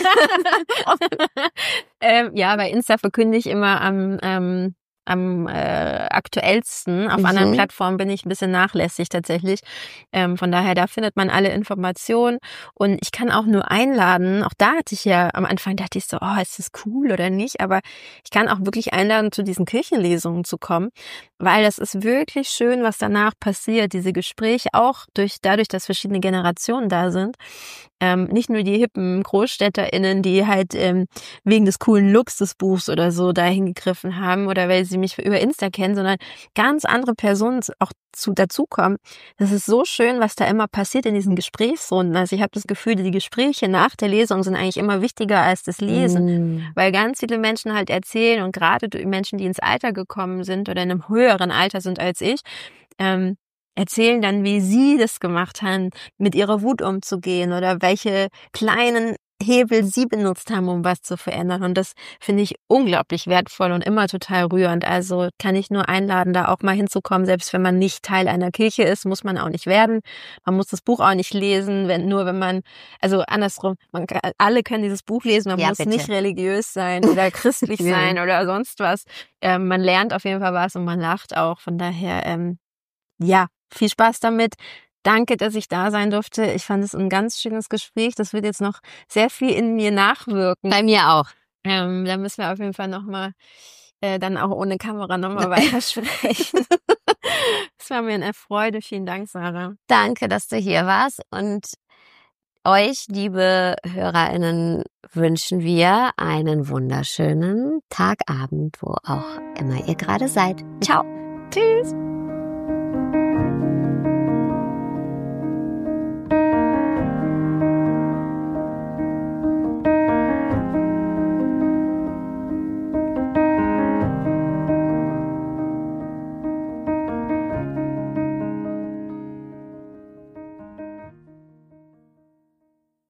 ähm, ja, bei Insta verkünde ich immer am ähm, am äh, aktuellsten. Auf Mhm. anderen Plattformen bin ich ein bisschen nachlässig tatsächlich. Ähm, von daher, da findet man alle Informationen. Und ich kann auch nur einladen, auch da hatte ich ja, am Anfang dachte ich so, oh, ist das cool oder nicht? Aber ich kann auch wirklich einladen, zu diesen Kirchenlesungen zu kommen, weil das ist wirklich schön, was danach passiert. Diese Gespräche auch durch dadurch, dass verschiedene Generationen da sind. Ähm, nicht nur die hippen GroßstädterInnen, die halt ähm, wegen des coolen Looks des Buchs oder so dahin gegriffen haben oder weil sie mich über Insta kennen, sondern ganz andere Personen auch zu dazukommen. Das ist so schön, was da immer passiert in diesen Gesprächsrunden. Also ich habe das Gefühl, die Gespräche nach der Lesung sind eigentlich immer wichtiger als das Lesen, Mhm. weil ganz viele Menschen halt erzählen und gerade Menschen, die ins Alter gekommen sind oder in einem höheren Alter sind als ich, ähm, erzählen dann, wie sie das gemacht haben, mit ihrer Wut umzugehen oder welche kleinen Hebel sie benutzt haben, um was zu verändern. Und das finde ich unglaublich wertvoll und immer total rührend. Also kann ich nur einladen, da auch mal hinzukommen. Selbst wenn man nicht Teil einer Kirche ist, muss man auch nicht werden. Man muss das Buch auch nicht lesen, wenn nur wenn man, also andersrum, man kann, alle können dieses Buch lesen. Man Ja, muss bitte. nicht religiös sein oder christlich Ja. sein oder sonst was. Ähm, man lernt auf jeden Fall was und man lacht auch. Von daher, ähm, ja, viel Spaß damit. Danke, dass ich da sein durfte. Ich fand es ein ganz schönes Gespräch. Das wird jetzt noch sehr viel in mir nachwirken. Bei mir auch. Ähm, da müssen wir auf jeden Fall nochmal, äh, dann auch ohne Kamera nochmal weiter sprechen. Es war mir eine Freude. Vielen Dank, Sarah. Danke, dass du hier warst und euch, liebe HörerInnen, wünschen wir einen wunderschönen Tag, Abend, wo auch immer ihr gerade seid. Ciao. Tschüss.